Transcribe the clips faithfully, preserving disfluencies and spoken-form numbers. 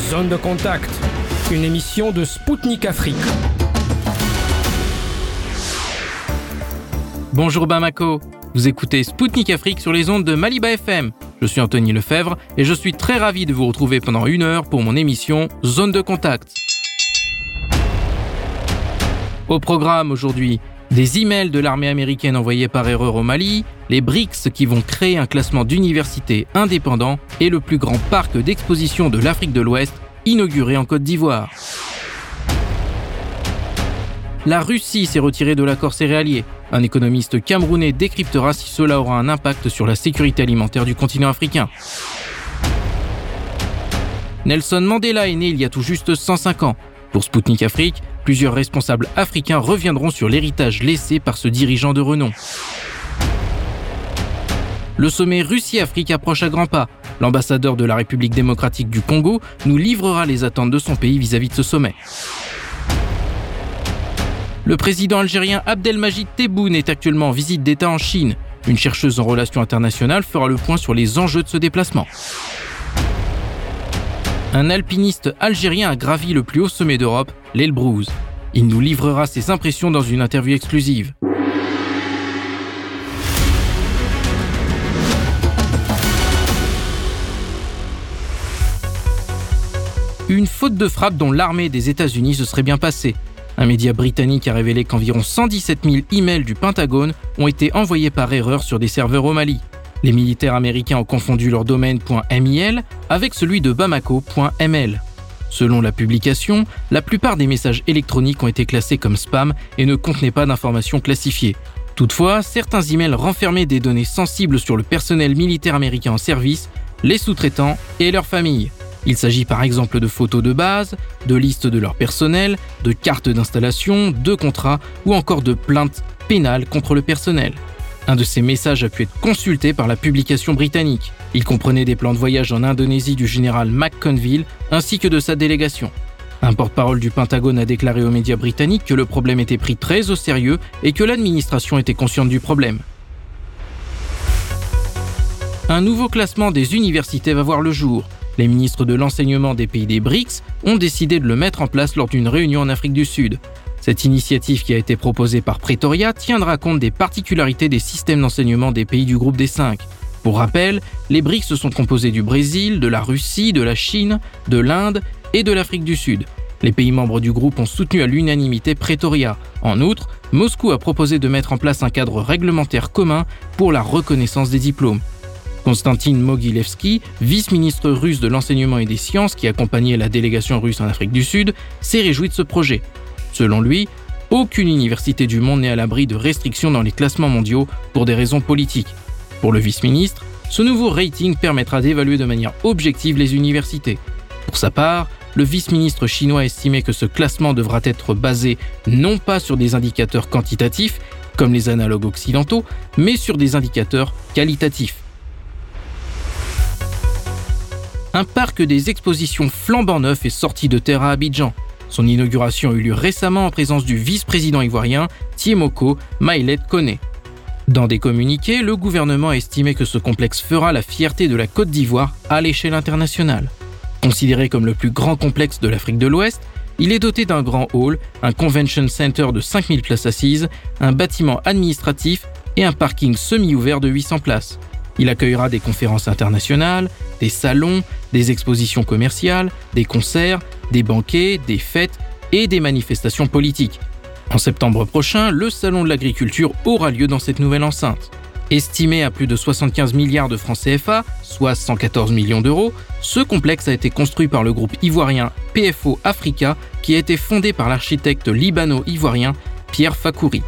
Zone de contact, une émission de Spoutnik Afrique. Bonjour Bamako, vous écoutez Spoutnik Afrique sur les ondes de Maliba F M. Je suis Anthony Lefebvre et je suis très ravi de vous retrouver pendant une heure pour mon émission Zone de contact. Au programme aujourd'hui, des emails de l'armée américaine envoyés par erreur au Mali, les B R I C S qui vont créer un classement d'universités indépendant et le plus grand parc d'exposition de l'Afrique de l'Ouest, inauguré en Côte d'Ivoire. La Russie s'est retirée de l'accord céréalier. Un économiste camerounais décryptera si cela aura un impact sur la sécurité alimentaire du continent africain. Nelson Mandela est né il y a tout juste cent cinq ans. Pour Spoutnik Afrique, plusieurs responsables africains reviendront sur l'héritage laissé par ce dirigeant de renom. Le sommet Russie-Afrique approche à grands pas. L'ambassadeur de la République démocratique du Congo nous livrera les attentes de son pays vis-à-vis de ce sommet. Le président algérien Abdelmajid Tebboune est actuellement en visite d'État en Chine. Une chercheuse en relations internationales fera le point sur les enjeux de ce déplacement. Un alpiniste algérien a gravi le plus haut sommet d'Europe, l'Elbrouz. Il nous livrera ses impressions dans une interview exclusive. Une faute de frappe dont l'armée des États-Unis se serait bien passée. Un média britannique a révélé qu'environ cent dix-sept mille emails du Pentagone ont été envoyés par erreur sur des serveurs au Mali. Les militaires américains ont confondu leur domaine .mil avec celui de bamako point m l. Selon la publication, la plupart des messages électroniques ont été classés comme spam et ne contenaient pas d'informations classifiées. Toutefois, certains emails renfermaient des données sensibles sur le personnel militaire américain en service, les sous-traitants et leurs familles. Il s'agit par exemple de photos de base, de listes de leur personnel, de cartes d'installation, de contrats ou encore de plaintes pénales contre le personnel. Un de ces messages a pu être consulté par la publication britannique. Il comprenait des plans de voyage en Indonésie du général McConville ainsi que de sa délégation. Un porte-parole du Pentagone a déclaré aux médias britanniques que le problème était pris très au sérieux et que l'administration était consciente du problème. Un nouveau classement des universités va voir le jour. Les ministres de l'enseignement des pays des B R I C S ont décidé de le mettre en place lors d'une réunion en Afrique du Sud. Cette initiative qui a été proposée par Pretoria tiendra compte des particularités des systèmes d'enseignement des pays du groupe des cinq. Pour rappel, les B R I C S sont composés du Brésil, de la Russie, de la Chine, de l'Inde et de l'Afrique du Sud. Les pays membres du groupe ont soutenu à l'unanimité Pretoria. En outre, Moscou a proposé de mettre en place un cadre réglementaire commun pour la reconnaissance des diplômes. Konstantin Mogilevski, vice-ministre russe de l'enseignement et des sciences qui accompagnait la délégation russe en Afrique du Sud, s'est réjoui de ce projet. Selon lui, aucune université du monde n'est à l'abri de restrictions dans les classements mondiaux pour des raisons politiques. Pour le vice-ministre, ce nouveau rating permettra d'évaluer de manière objective les universités. Pour sa part, le vice-ministre chinois estimait que ce classement devra être basé non pas sur des indicateurs quantitatifs, comme les analogues occidentaux, mais sur des indicateurs qualitatifs. Un parc des expositions flambant neuf est sorti de terre à Abidjan. Son inauguration a eu lieu récemment en présence du vice-président ivoirien Tiemoko Maïlet Koné. Dans des communiqués, le gouvernement a estimé que ce complexe fera la fierté de la Côte d'Ivoire à l'échelle internationale. Considéré comme le plus grand complexe de l'Afrique de l'Ouest, il est doté d'un grand hall, un convention center de cinq mille places assises, un bâtiment administratif et un parking semi-ouvert de huit cents places. Il accueillera des conférences internationales, des salons, des expositions commerciales, des concerts, des banquets, des fêtes et des manifestations politiques. En septembre prochain, le Salon de l'agriculture aura lieu dans cette nouvelle enceinte. Estimé à plus de soixante-quinze milliards de francs C F A, soit cent quatorze millions d'euros, ce complexe a été construit par le groupe ivoirien P F O Africa qui a été fondé par l'architecte libano-ivoirien Pierre Fakouri.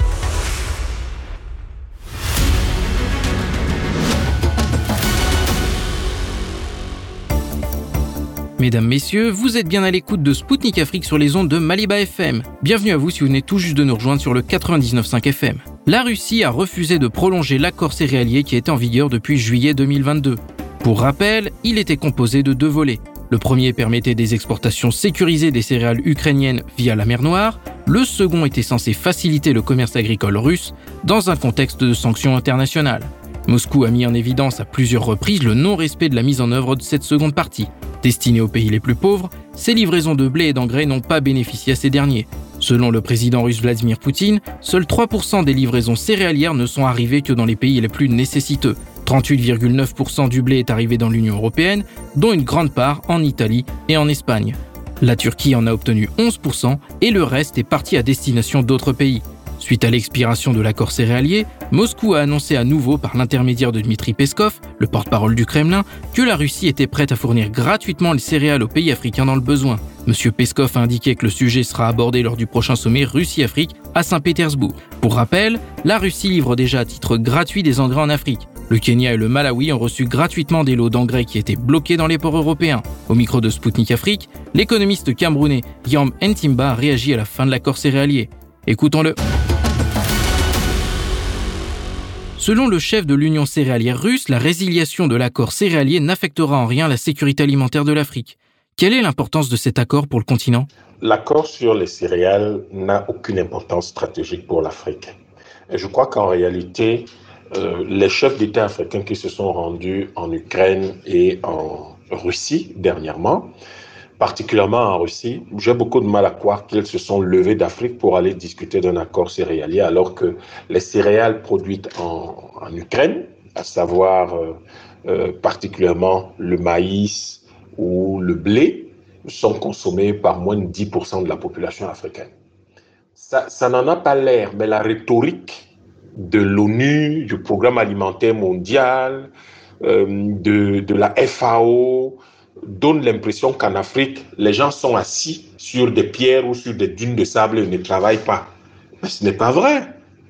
Mesdames, Messieurs, vous êtes bien à l'écoute de Spoutnik Afrique sur les ondes de Maliba F M. Bienvenue à vous si vous venez tout juste de nous rejoindre sur le quatre-vingt-dix-neuf virgule cinq F M. La Russie a refusé de prolonger l'accord céréalier qui était en vigueur depuis juillet deux mille vingt-deux. Pour rappel, il était composé de deux volets. Le premier permettait des exportations sécurisées des céréales ukrainiennes via la mer Noire. Le second était censé faciliter le commerce agricole russe dans un contexte de sanctions internationales. Moscou a mis en évidence à plusieurs reprises le non-respect de la mise en œuvre de cette seconde partie. Destinée aux pays les plus pauvres, ces livraisons de blé et d'engrais n'ont pas bénéficié à ces derniers. Selon le président russe Vladimir Poutine, seuls trois pour cent des livraisons céréalières ne sont arrivées que dans les pays les plus nécessiteux. trente-huit virgule neuf pour cent du blé est arrivé dans l'Union européenne, dont une grande part en Italie et en Espagne. La Turquie en a obtenu onze pour cent et le reste est parti à destination d'autres pays. Suite à l'expiration de l'accord céréalier, Moscou a annoncé à nouveau par l'intermédiaire de Dmitri Peskov, le porte-parole du Kremlin, que la Russie était prête à fournir gratuitement les céréales aux pays africains dans le besoin. Monsieur Peskov a indiqué que le sujet sera abordé lors du prochain sommet Russie-Afrique à Saint-Pétersbourg. Pour rappel, la Russie livre déjà à titre gratuit des engrais en Afrique. Le Kenya et le Malawi ont reçu gratuitement des lots d'engrais qui étaient bloqués dans les ports européens. Au micro de Spoutnik Afrique, l'économiste camerounais Guillaume Ntimba a réagi à la fin de l'accord céréalier. Écoutons-le. Selon le chef de l'Union céréalière russe, la résiliation de l'accord céréalier n'affectera en rien la sécurité alimentaire de l'Afrique. Quelle est l'importance de cet accord pour le continent ? L'accord sur les céréales n'a aucune importance stratégique pour l'Afrique. Et je crois qu'en réalité, euh, les chefs d'État africains qui se sont rendus en Ukraine et en Russie dernièrement, particulièrement en Russie, j'ai beaucoup de mal à croire qu'ils se sont levés d'Afrique pour aller discuter d'un accord céréalier, alors que les céréales produites en, en Ukraine, à savoir euh, euh, particulièrement le maïs ou le blé, sont consommées par moins de dix pour cent de la population africaine. Ça, ça n'en a pas l'air, mais la rhétorique de l'ONU, du Programme alimentaire mondial, euh, de, de la F A O, donne l'impression qu'en Afrique, les gens sont assis sur des pierres ou sur des dunes de sable et ne travaillent pas. Mais ce n'est pas vrai.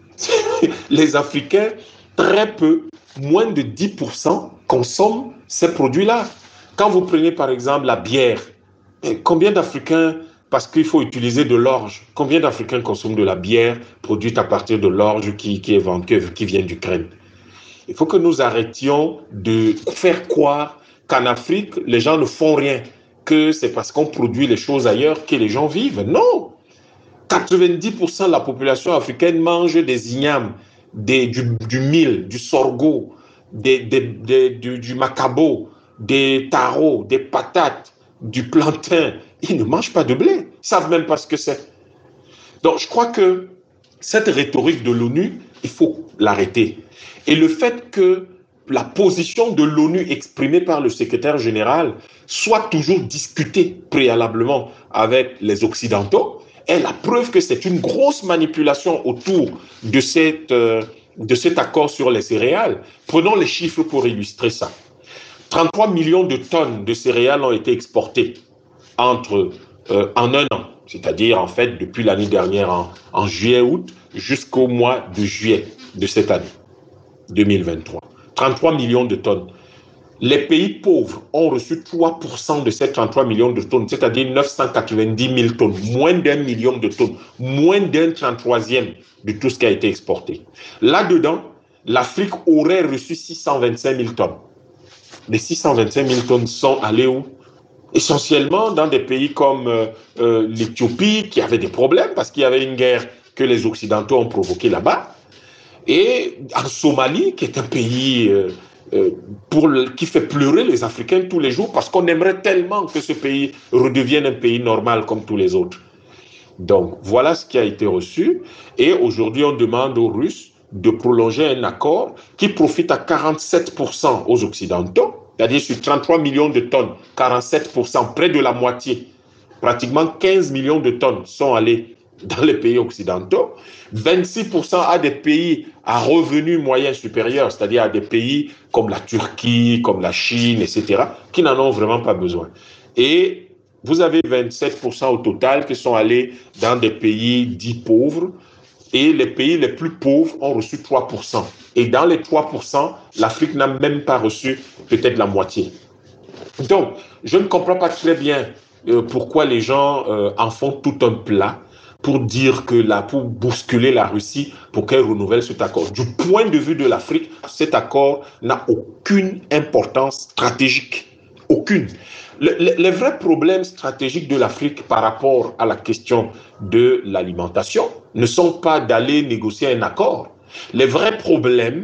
Les Africains, très peu, moins de dix pour cent, consomment ces produits-là. Quand vous prenez par exemple la bière, combien d'Africains, parce qu'il faut utiliser de l'orge, combien d'Africains consomment de la bière produite à partir de l'orge qui, qui, est vendue, qui vient d'Ukraine? Il faut que nous arrêtions de faire croire qu'en Afrique, les gens ne font rien, que c'est parce qu'on produit les choses ailleurs que les gens vivent. Non! quatre-vingt-dix pour cent de la population africaine mange des ignames, des, du, du mil, du sorgho, des, des, des, du, du macabo, des taros, des patates, du plantain. Ils ne mangent pas de blé. Ils ne savent même pas ce que c'est. Donc, je crois que cette rhétorique de l'ONU, il faut l'arrêter. Et le fait que la position de l'ONU exprimée par le secrétaire général soit toujours discutée préalablement avec les Occidentaux est la preuve que c'est une grosse manipulation autour de, cette, euh, de cet accord sur les céréales. Prenons les chiffres pour illustrer ça. trente-trois millions de tonnes de céréales ont été exportées entre, euh, en un an, c'est-à-dire en fait depuis l'année dernière, en, en juillet-août, jusqu'au mois de juillet de cette année, deux mille vingt-trois. trente-trois millions de tonnes. Les pays pauvres ont reçu trois pour cent de ces trente-trois millions de tonnes, c'est-à-dire neuf cent quatre-vingt-dix mille tonnes, moins d'un million de tonnes, moins d'un trente-troisième de tout ce qui a été exporté. Là-dedans, l'Afrique aurait reçu six cent vingt-cinq mille tonnes. Les six cent vingt-cinq mille tonnes sont allées où? Essentiellement dans des pays comme euh, euh, l'Éthiopie, qui avait des problèmes parce qu'il y avait une guerre que les Occidentaux ont provoquée là-bas, et en Somalie, qui est un pays euh, euh, pour le, qui fait pleurer les Africains tous les jours parce qu'on aimerait tellement que ce pays redevienne un pays normal comme tous les autres. Donc, voilà ce qui a été reçu. Et aujourd'hui, on demande aux Russes de prolonger un accord qui profite à quarante-sept pour cent aux Occidentaux, c'est-à-dire sur trente-trois millions de tonnes, quarante-sept pour cent, près de la moitié, pratiquement quinze millions de tonnes sont allées dans les pays occidentaux, vingt-six pour cent à des pays à revenus moyens supérieurs, c'est-à-dire à des pays comme la Turquie, comme la Chine, et cetera, qui n'en ont vraiment pas besoin. Et vous avez vingt-sept pour cent au total qui sont allés dans des pays dits pauvres, et les pays les plus pauvres ont reçu trois pour cent. Et dans les trois pour cent, l'Afrique n'a même pas reçu peut-être la moitié. Donc, je ne comprends pas très bien euh, pourquoi les gens euh, en font tout un plat pour dire que là, pour bousculer la Russie, pour qu'elle renouvelle cet accord. Du point de vue de l'Afrique, cet accord n'a aucune importance stratégique. Aucune. Le, le, les vrais problèmes stratégiques de l'Afrique par rapport à la question de l'alimentation ne sont pas d'aller négocier un accord. Les vrais problèmes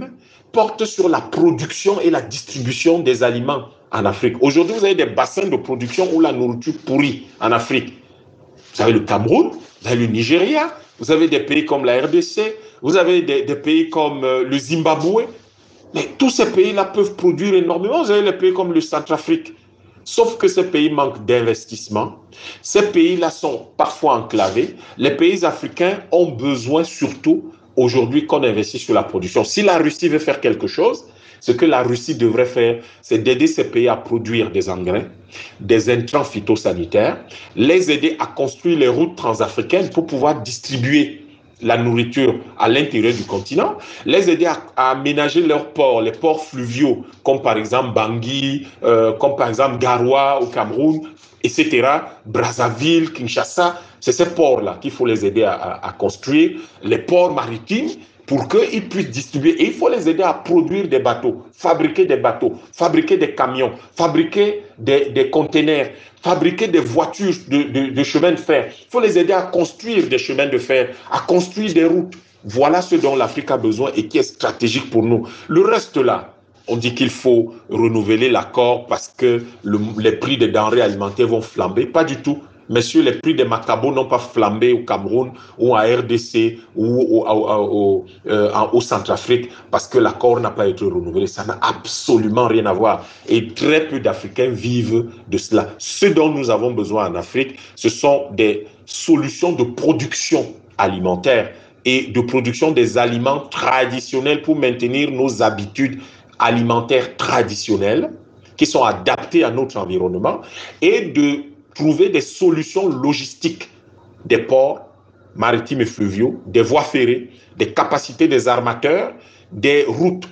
porte sur la production et la distribution des aliments en Afrique. Aujourd'hui, vous avez des bassins de production où la nourriture pourrit en Afrique. Vous avez le Cameroun, vous avez le Nigeria, vous avez des pays comme la R D C, vous avez des, des pays comme euh, le Zimbabwe. Mais tous ces pays-là peuvent produire énormément. Vous avez les pays comme le Centrafrique. Sauf que ces pays manquent d'investissement. Ces pays-là sont parfois enclavés. Les pays africains ont besoin surtout aujourd'hui qu'on investisse sur la production. Si la Russie veut faire quelque chose, ce que la Russie devrait faire, c'est d'aider ces pays à produire des engrais, des intrants phytosanitaires, les aider à construire les routes transafricaines pour pouvoir distribuer la nourriture à l'intérieur du continent, les aider à, à aménager leurs ports, les ports fluviaux, comme par exemple Bangui, euh, comme par exemple Garoua au Cameroun, et cetera, Brazzaville, Kinshasa, c'est ces ports-là qu'il faut les aider à, à, à construire, les ports maritimes, pour qu'ils puissent distribuer. Et il faut les aider à produire des bateaux, fabriquer des bateaux, fabriquer des camions, fabriquer des, des containers, fabriquer des voitures de, de, de chemin de fer. Il faut les aider à construire des chemins de fer, à construire des routes. Voilà ce dont l'Afrique a besoin et qui est stratégique pour nous. Le reste là, on dit qu'il faut renouveler l'accord parce que le, les prix des denrées alimentaires vont flamber. Pas du tout. Messieurs, les prix des macabos n'ont pas flambé au Cameroun ou en R D C ou au, au, au, euh, au Centrafrique parce que l'accord n'a pas été renouvelé. Ça n'a absolument rien à voir. Et très peu d'Africains vivent de cela. Ce dont nous avons besoin en Afrique, ce sont des solutions de production alimentaire et de production des aliments traditionnels pour maintenir nos habitudes alimentaires traditionnelles qui sont adaptées à notre environnement et de trouver des solutions logistiques des ports maritimes et fluviaux, des voies ferrées, des capacités des armateurs, des routes,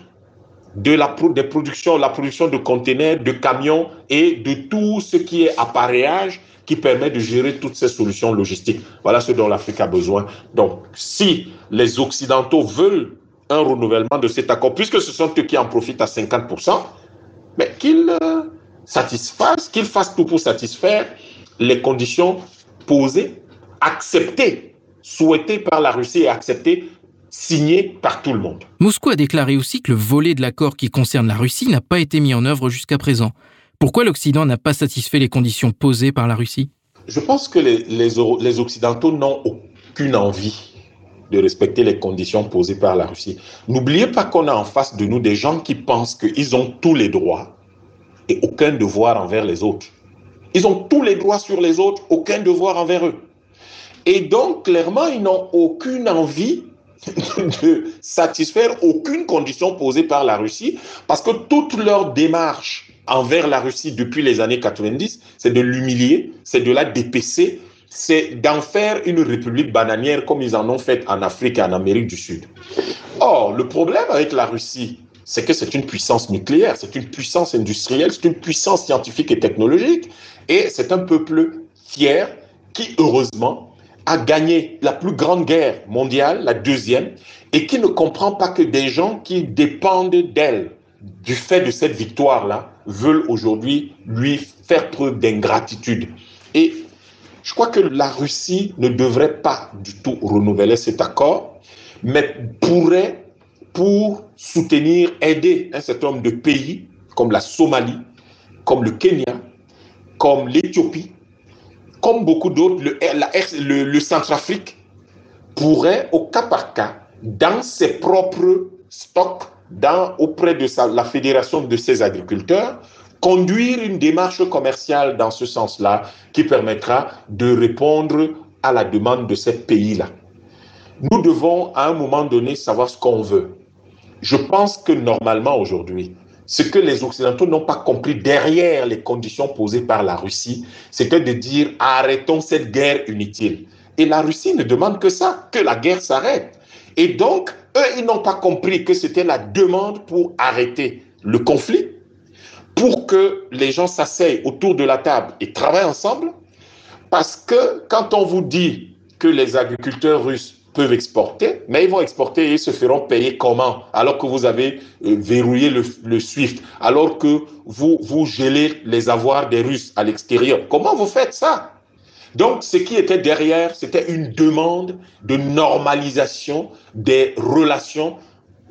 de la, des productions, la production de conteneurs, de camions et de tout ce qui est appareillage qui permet de gérer toutes ces solutions logistiques. Voilà ce dont l'Afrique a besoin. Donc, si les Occidentaux veulent un renouvellement de cet accord, puisque ce sont eux qui en profitent à cinquante pour cent, mais qu'ils euh, satisfassent, qu'ils fassent tout pour satisfaire les conditions posées, acceptées, souhaitées par la Russie et acceptées, signées par tout le monde. Moscou a déclaré aussi que le volet de l'accord qui concerne la Russie n'a pas été mis en œuvre jusqu'à présent. Pourquoi l'Occident n'a pas satisfait les conditions posées par la Russie ? Je pense que les, les, les Occidentaux n'ont aucune envie de respecter les conditions posées par la Russie. N'oubliez pas qu'on a en face de nous des gens qui pensent qu'ils ont tous les droits et aucun devoir envers les autres. Ils ont tous les droits sur les autres, aucun devoir envers eux. Et donc, clairement, ils n'ont aucune envie de satisfaire aucune condition posée par la Russie, parce que toute leur démarche envers la Russie depuis les années quatre-vingt-dix, c'est de l'humilier, c'est de la dépecer, c'est d'en faire une république bananière comme ils en ont fait en Afrique et en Amérique du Sud. Or, le problème avec la Russie, c'est que c'est une puissance nucléaire, c'est une puissance industrielle, c'est une puissance scientifique et technologique, et c'est un peuple fier qui, heureusement, a gagné la plus grande guerre mondiale, la deuxième, et qui ne comprend pas que des gens qui dépendent d'elle, du fait de cette victoire-là, veulent aujourd'hui lui faire preuve d'ingratitude. Et je crois que la Russie ne devrait pas du tout renouveler cet accord, mais pourrait, pour soutenir, aider un certain nombre de pays, comme la Somalie, comme le Kenya, comme l'Éthiopie, comme beaucoup d'autres, le, la, le, le Centrafrique, pourrait, au cas par cas, dans ses propres stocks, dans, auprès de sa, la fédération de ses agriculteurs, conduire une démarche commerciale dans ce sens-là qui permettra de répondre à la demande de ces pays-là. Nous devons, à un moment donné, savoir ce qu'on veut. Je pense que normalement, aujourd'hui, ce que les Occidentaux n'ont pas compris derrière les conditions posées par la Russie, c'était de dire « arrêtons cette guerre inutile ». Et la Russie ne demande que ça, que la guerre s'arrête. Et donc, eux, ils n'ont pas compris que c'était la demande pour arrêter le conflit, pour que les gens s'asseyent autour de la table et travaillent ensemble. Parce que quand on vous dit que les agriculteurs russes peuvent exporter, mais ils vont exporter et ils se feront payer comment? Alors que vous avez euh, verrouillé le, le SWIFT, alors que vous, vous gelez les avoirs des Russes à l'extérieur. Comment vous faites ça? Donc, ce qui était derrière, c'était une demande de normalisation des relations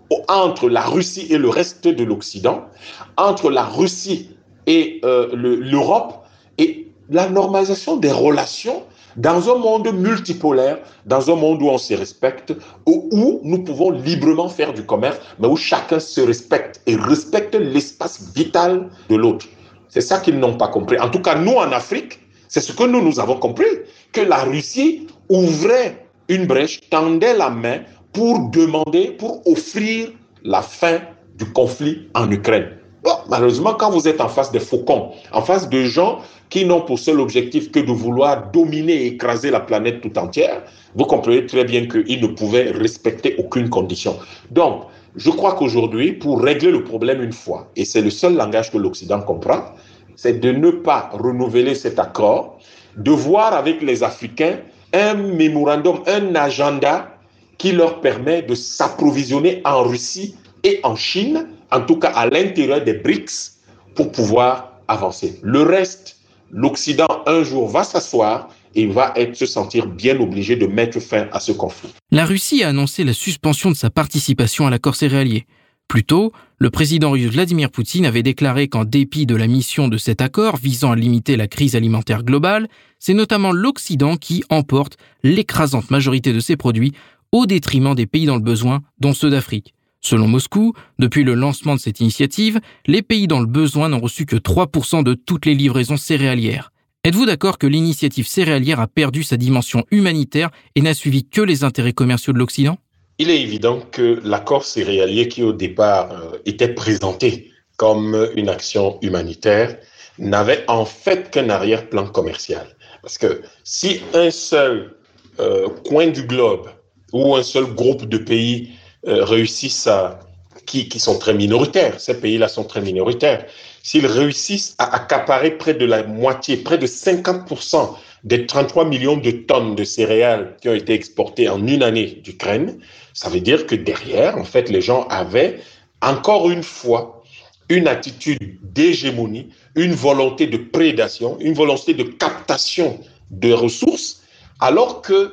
entre la Russie et le reste de l'Occident, entre la Russie et euh, le, l'Europe, et la normalisation des relations dans un monde multipolaire, dans un monde où on se respecte, où, où nous pouvons librement faire du commerce, mais où chacun se respecte et respecte l'espace vital de l'autre. C'est ça qu'ils n'ont pas compris. En tout cas, nous, en Afrique, c'est ce que nous, nous avons compris, que la Russie ouvrait une brèche, tendait la main pour demander, pour offrir la fin du conflit en Ukraine. Bon, malheureusement, quand vous êtes en face des faucons, en face de gens qui n'ont pour seul objectif que de vouloir dominer et écraser la planète tout entière, vous comprenez très bien qu'ils ne pouvaient respecter aucune condition. Donc, je crois qu'aujourd'hui, pour régler le problème une fois, et c'est le seul langage que l'Occident comprend, c'est de ne pas renouveler cet accord, de voir avec les Africains un mémorandum, un agenda qui leur permet de s'approvisionner en Russie et en Chine, en tout cas à l'intérieur des BRICS, pour pouvoir avancer. Le reste, l'Occident un jour va s'asseoir et va être, se sentir bien obligé de mettre fin à ce conflit. La Russie a annoncé la suspension de sa participation à l'accord céréalier. Plus tôt, le président russe Vladimir Poutine avait déclaré qu'en dépit de la mission de cet accord visant à limiter la crise alimentaire globale, c'est notamment l'Occident qui emporte l'écrasante majorité de ses produits au détriment des pays dans le besoin, dont ceux d'Afrique. Selon Moscou, depuis le lancement de cette initiative, les pays dans le besoin n'ont reçu que trois pour cent de toutes les livraisons céréalières. Êtes-vous d'accord que l'initiative céréalière a perdu sa dimension humanitaire et n'a suivi que les intérêts commerciaux de l'Occident ? Il est évident que l'accord céréalier qui au départ euh, était présenté comme une action humanitaire n'avait en fait qu'un arrière-plan commercial. Parce que si un seul euh, coin du globe ou un seul groupe de pays euh, réussissent à, qui, qui sont très minoritaires, ces pays-là sont très minoritaires, s'ils réussissent à accaparer près de la moitié, près de cinquante pour cent des trente-trois millions de tonnes de céréales qui ont été exportées en une année d'Ukraine, ça veut dire que derrière, en fait, les gens avaient encore une fois une attitude d'hégémonie, une volonté de prédation, une volonté de captation de ressources, alors que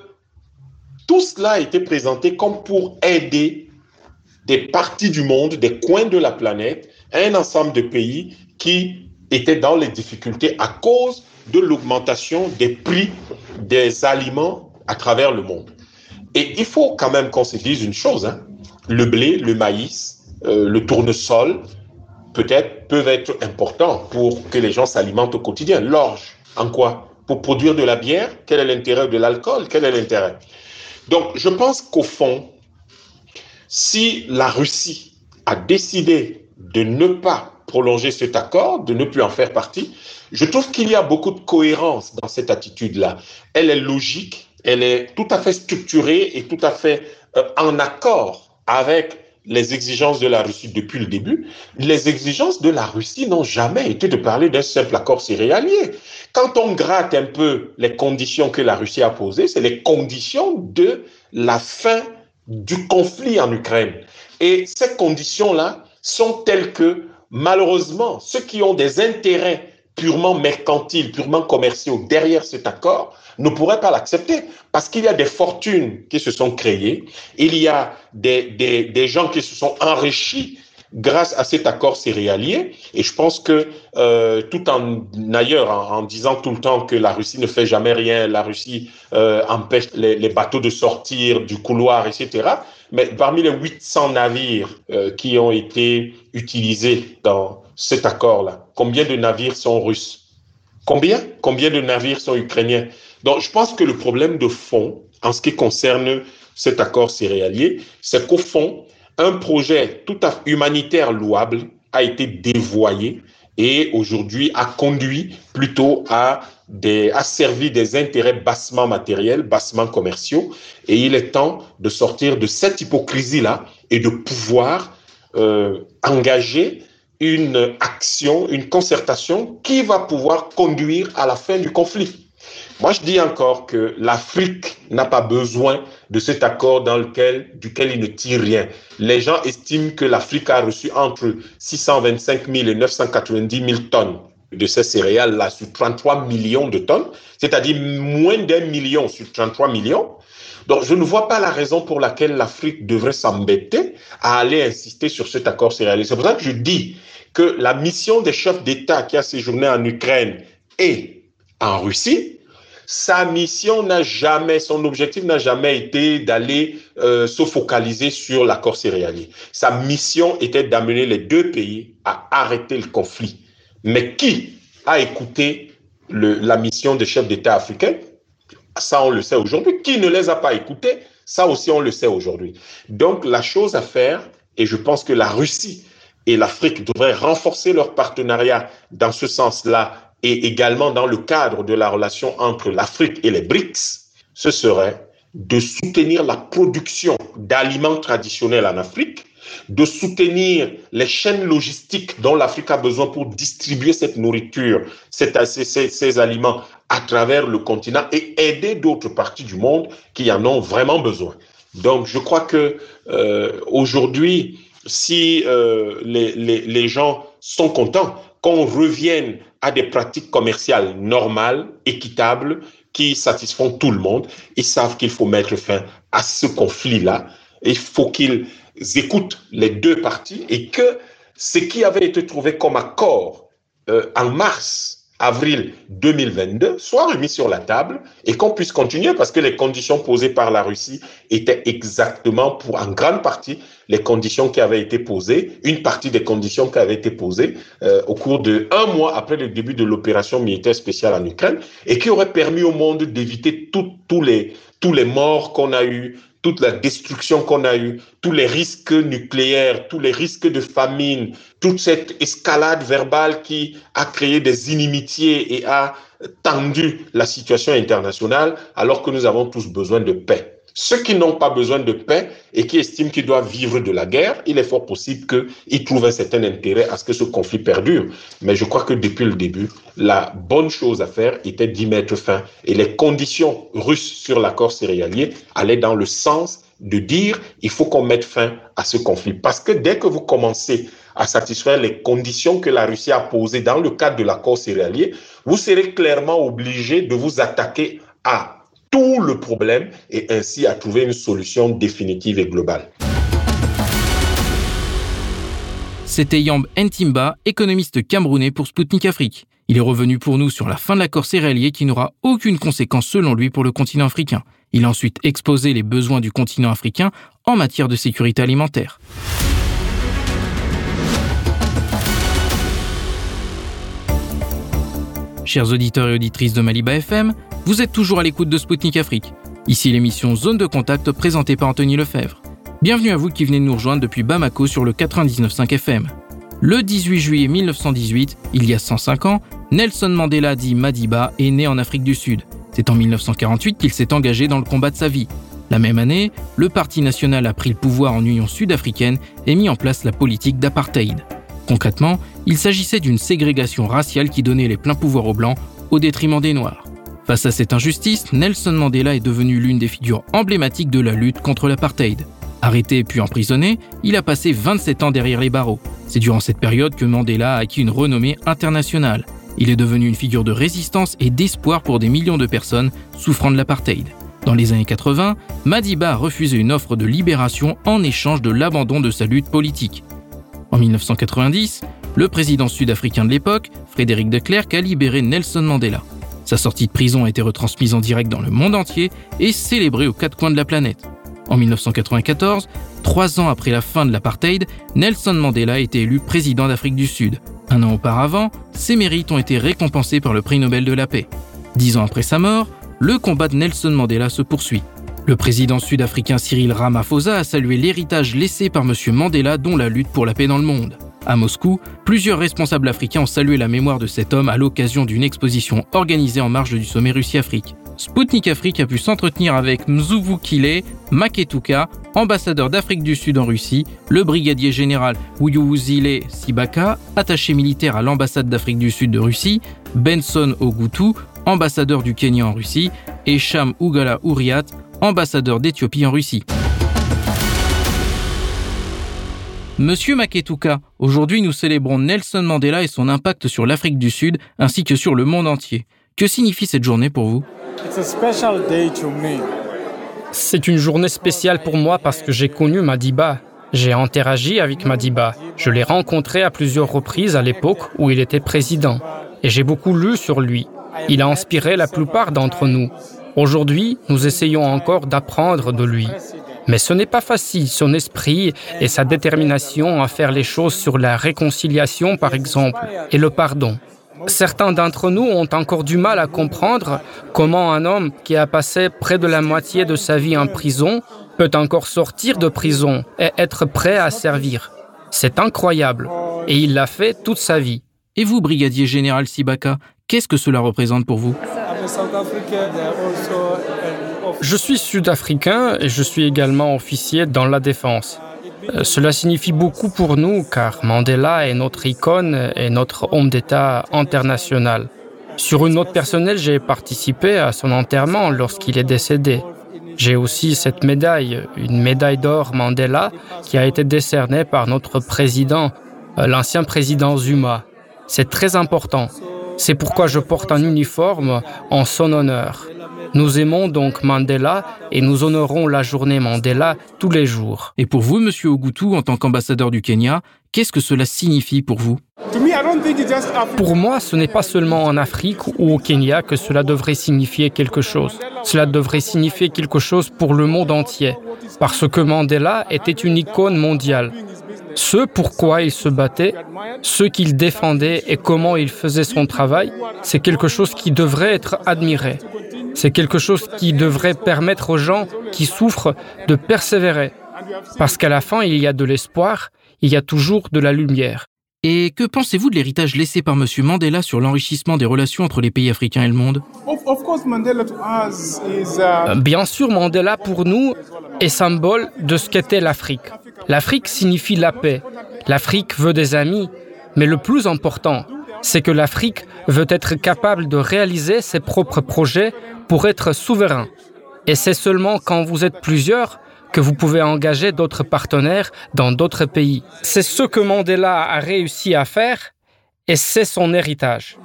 tout cela a été présenté comme pour aider des parties du monde, des coins de la planète, un ensemble de pays qui étaient dans les difficultés à cause de l'augmentation des prix des aliments à travers le monde. Et il faut quand même qu'on se dise une chose, hein. Le blé, le maïs, euh, le tournesol, peut-être peuvent être importants pour que les gens s'alimentent au quotidien. L'orge, en quoi? Pour produire de la bière, quel est l'intérêt de l'alcool? Quel est l'intérêt? Donc, je pense qu'au fond, si la Russie a décidé de ne pas prolonger cet accord, de ne plus en faire partie, je trouve qu'il y a beaucoup de cohérence dans cette attitude-là. Elle est logique, elle est tout à fait structurée et tout à fait euh, en accord avec les exigences de la Russie depuis le début. Les exigences de la Russie n'ont jamais été de parler d'un simple accord céréalier. Quand on gratte un peu les conditions que la Russie a posées, c'est les conditions de la fin du conflit en Ukraine. Et ces conditions-là sont telles que, malheureusement, ceux qui ont des intérêts purement mercantiles, purement commerciaux derrière cet accord ne pourraient pas l'accepter parce qu'il y a des fortunes qui se sont créées, il y a des, des, des gens qui se sont enrichis grâce à cet accord céréalier. Et je pense que euh, tout en ailleurs, en, en disant tout le temps que la Russie ne fait jamais rien, la Russie euh, empêche les, les bateaux de sortir du couloir, et cetera. Mais parmi les huit cents navires euh, qui ont été utilisés dans cet accord-là, combien de navires sont russes? Combien? Combien de navires sont ukrainiens? Donc, je pense que le problème de fond, en ce qui concerne cet accord céréalier, c'est qu'au fond, un projet tout à fait humanitaire louable a été dévoyé et aujourd'hui a conduit plutôt à des, à servir des intérêts bassement matériels, bassement commerciaux. Et il est temps de sortir de cette hypocrisie-là et de pouvoir euh, engager une action, une concertation qui va pouvoir conduire à la fin du conflit. Moi, je dis encore que l'Afrique n'a pas besoin de cet accord dans lequel, duquel il ne tire rien. Les gens estiment que l'Afrique a reçu entre six cent vingt-cinq mille et neuf cent quatre-vingt-dix mille tonnes de ces céréales-là sur trente-trois millions de tonnes, c'est-à-dire moins d'un million sur trente-trois millions. Donc, je ne vois pas la raison pour laquelle l'Afrique devrait s'embêter à aller insister sur cet accord céréalier. C'est pour ça que je dis que la mission des chefs d'État qui a séjourné en Ukraine et en Russie, sa mission n'a jamais, son objectif n'a jamais été d'aller euh, se focaliser sur l'accord céréalier. Sa mission était d'amener les deux pays à arrêter le conflit. Mais qui a écouté le, la mission des chefs d'État africains? Ça, on le sait aujourd'hui. Qui ne les a pas écoutés? Ça aussi, on le sait aujourd'hui. Donc, la chose à faire, et je pense que la Russie et l'Afrique devraient renforcer leur partenariat dans ce sens-là, et également dans le cadre de la relation entre l'Afrique et les BRICS, ce serait de soutenir la production d'aliments traditionnels en Afrique, de soutenir les chaînes logistiques dont l'Afrique a besoin pour distribuer cette nourriture, cette, ces, ces, ces aliments à travers le continent et aider d'autres parties du monde qui en ont vraiment besoin. Donc, je crois que euh, aujourd'hui, si euh, les, les, les gens sont contents qu'on revienne à des pratiques commerciales normales, équitables, qui satisfont tout le monde, ils savent qu'il faut mettre fin à ce conflit-là. Il faut qu'ils écoutent les deux parties et que ce qui avait été trouvé comme accord euh, en mars, avril deux mille vingt-deux soit remis sur la table et qu'on puisse continuer parce que les conditions posées par la Russie étaient exactement pour en grande partie les conditions qui avaient été posées, une partie des conditions qui avaient été posées euh, au cours de un mois après le début de l'opération militaire spéciale en Ukraine et qui aurait permis au monde d'éviter tous les, tous les morts qu'on a eus, toute la destruction qu'on a eue, tous les risques nucléaires, tous les risques de famine, toute cette escalade verbale qui a créé des inimitiés et a tendu la situation internationale, alors que nous avons tous besoin de paix. Ceux qui n'ont pas besoin de paix et qui estiment qu'ils doivent vivre de la guerre, il est fort possible qu'ils trouvent un certain intérêt à ce que ce conflit perdure. Mais je crois que depuis le début, la bonne chose à faire était d'y mettre fin. Et les conditions russes sur l'accord céréalier allaient dans le sens de dire il faut qu'on mette fin à ce conflit. Parce que dès que vous commencez à satisfaire les conditions que la Russie a posées dans le cadre de l'accord céréalier, vous serez clairement obligé de vous attaquer à tout le problème et ainsi à trouver une solution définitive et globale. C'était Yamb Ntimba, économiste camerounais pour Spoutnik Afrique. Il est revenu pour nous sur la fin de l'accord céréalier qui n'aura aucune conséquence selon lui pour le continent africain. Il a ensuite exposé les besoins du continent africain en matière de sécurité alimentaire. Chers auditeurs et auditrices de Maliba F M, vous êtes toujours à l'écoute de Spoutnik Afrique. Ici l'émission Zone de Contact présentée par Anthony Lefebvre. Bienvenue à vous qui venez de nous rejoindre depuis Bamako sur le quatre-vingt-dix-neuf virgule cinq F M. Le dix-huit juillet mille neuf cent dix-huit, il y a cent cinq ans, Nelson Mandela dit Madiba est né en Afrique du Sud. C'est en mille neuf cent quarante-huit qu'il s'est engagé dans le combat de sa vie. La même année, le Parti national a pris le pouvoir en Union sud-africaine et mis en place la politique d'apartheid. Concrètement, il s'agissait d'une ségrégation raciale qui donnait les pleins pouvoirs aux Blancs au détriment des Noirs. Face à cette injustice, Nelson Mandela est devenu l'une des figures emblématiques de la lutte contre l'apartheid. Arrêté puis emprisonné, il a passé vingt-sept ans derrière les barreaux. C'est durant cette période que Mandela a acquis une renommée internationale. Il est devenu une figure de résistance et d'espoir pour des millions de personnes souffrant de l'apartheid. Dans les années quatre-vingts, Madiba a refusé une offre de libération en échange de l'abandon de sa lutte politique. En mille neuf cent quatre-vingt-dix, le président sud-africain de l'époque, Frédéric de Klerk, a libéré Nelson Mandela. Sa sortie de prison a été retransmise en direct dans le monde entier et célébrée aux quatre coins de la planète. En mille neuf cent quatre-vingt-quatorze, trois ans après la fin de l'apartheid, Nelson Mandela a été élu président d'Afrique du Sud. Un an auparavant, ses mérites ont été récompensés par le prix Nobel de la paix. Dix ans après sa mort, le combat de Nelson Mandela se poursuit. Le président sud-africain Cyril Ramaphosa a salué l'héritage laissé par M. Mandela, dont la lutte pour la paix dans le monde. À Moscou, plusieurs responsables africains ont salué la mémoire de cet homme à l'occasion d'une exposition organisée en marge du sommet Russie-Afrique. Spoutnik Afrique a pu s'entretenir avec Mzuvukile Maketuka, ambassadeur d'Afrique du Sud en Russie, le brigadier général Uyuzile Sibaka, attaché militaire à l'ambassade d'Afrique du Sud de Russie, Benson Ogutu, ambassadeur du Kenya en Russie, et Sham Ugala Uriat, ambassadeur d'Éthiopie en Russie. Monsieur Maketuka, aujourd'hui nous célébrons Nelson Mandela et son impact sur l'Afrique du Sud ainsi que sur le monde entier. Que signifie cette journée pour vous ? C'est une journée spéciale pour moi parce que j'ai connu Madiba. J'ai interagi avec Madiba. Je l'ai rencontré à plusieurs reprises à l'époque où il était président. Et j'ai beaucoup lu sur lui. Il a inspiré la plupart d'entre nous. Aujourd'hui, nous essayons encore d'apprendre de lui. Mais ce n'est pas facile, son esprit et sa détermination à faire les choses sur la réconciliation, par exemple, et le pardon. Certains d'entre nous ont encore du mal à comprendre comment un homme qui a passé près de la moitié de sa vie en prison peut encore sortir de prison et être prêt à servir. C'est incroyable, et il l'a fait toute sa vie. Et vous, brigadier général Sibaka, qu'est-ce que cela représente pour vous ? Je suis sud-africain et je suis également officier dans la défense. Euh, cela signifie beaucoup pour nous car Mandela est notre icône et notre homme d'État international. Sur une note personnelle, j'ai participé à son enterrement lorsqu'il est décédé. J'ai aussi cette médaille, une médaille d'or Mandela qui a été décernée par notre président, euh, l'ancien président Zuma. C'est très important. C'est pourquoi je porte un uniforme en son honneur. Nous aimons donc Mandela et nous honorons la journée Mandela tous les jours. Et pour vous, Monsieur Ogutu, en tant qu'ambassadeur du Kenya, qu'est-ce que cela signifie pour vous ? Pour moi, ce n'est pas seulement en Afrique ou au Kenya que cela devrait signifier quelque chose. Cela devrait signifier quelque chose pour le monde entier, parce que Mandela était une icône mondiale. Ce pourquoi il se battait, ce qu'il défendait et comment il faisait son travail, c'est quelque chose qui devrait être admiré. C'est quelque chose qui devrait permettre aux gens qui souffrent de persévérer. Parce qu'à la fin, il y a de l'espoir, il y a toujours de la lumière. Et que pensez-vous de l'héritage laissé par M. Mandela sur l'enrichissement des relations entre les pays africains et le monde ? Bien sûr, Mandela pour nous est symbole de ce qu'était l'Afrique. L'Afrique signifie la paix. L'Afrique veut des amis. Mais le plus important, c'est que l'Afrique veut être capable de réaliser ses propres projets pour être souverain. Et c'est seulement quand vous êtes plusieurs que vous pouvez engager d'autres partenaires dans d'autres pays. C'est ce que Mandela a réussi à faire et c'est son héritage.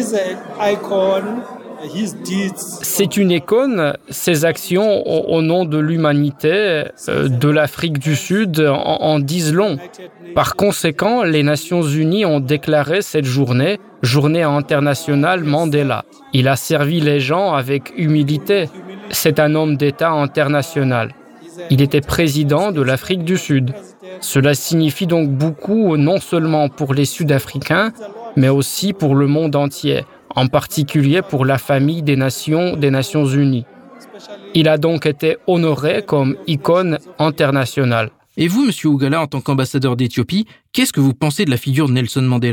C'est une icône, ses actions au, au nom de l'humanité, euh, de l'Afrique du Sud, en, en disent long. Par conséquent, les Nations Unies ont déclaré cette journée, journée internationale Mandela. Il a servi les gens avec humilité. C'est un homme d'État international. Il était président de l'Afrique du Sud. Cela signifie donc beaucoup, non seulement pour les Sud-Africains, mais aussi pour le monde entier, en particulier pour la famille des nations des Nations Unies. Il a donc été honoré comme icône internationale. Et vous, Monsieur Ougala, en tant qu'ambassadeur d'Éthiopie, qu'est-ce que vous pensez de la figure de Nelson Mandela ?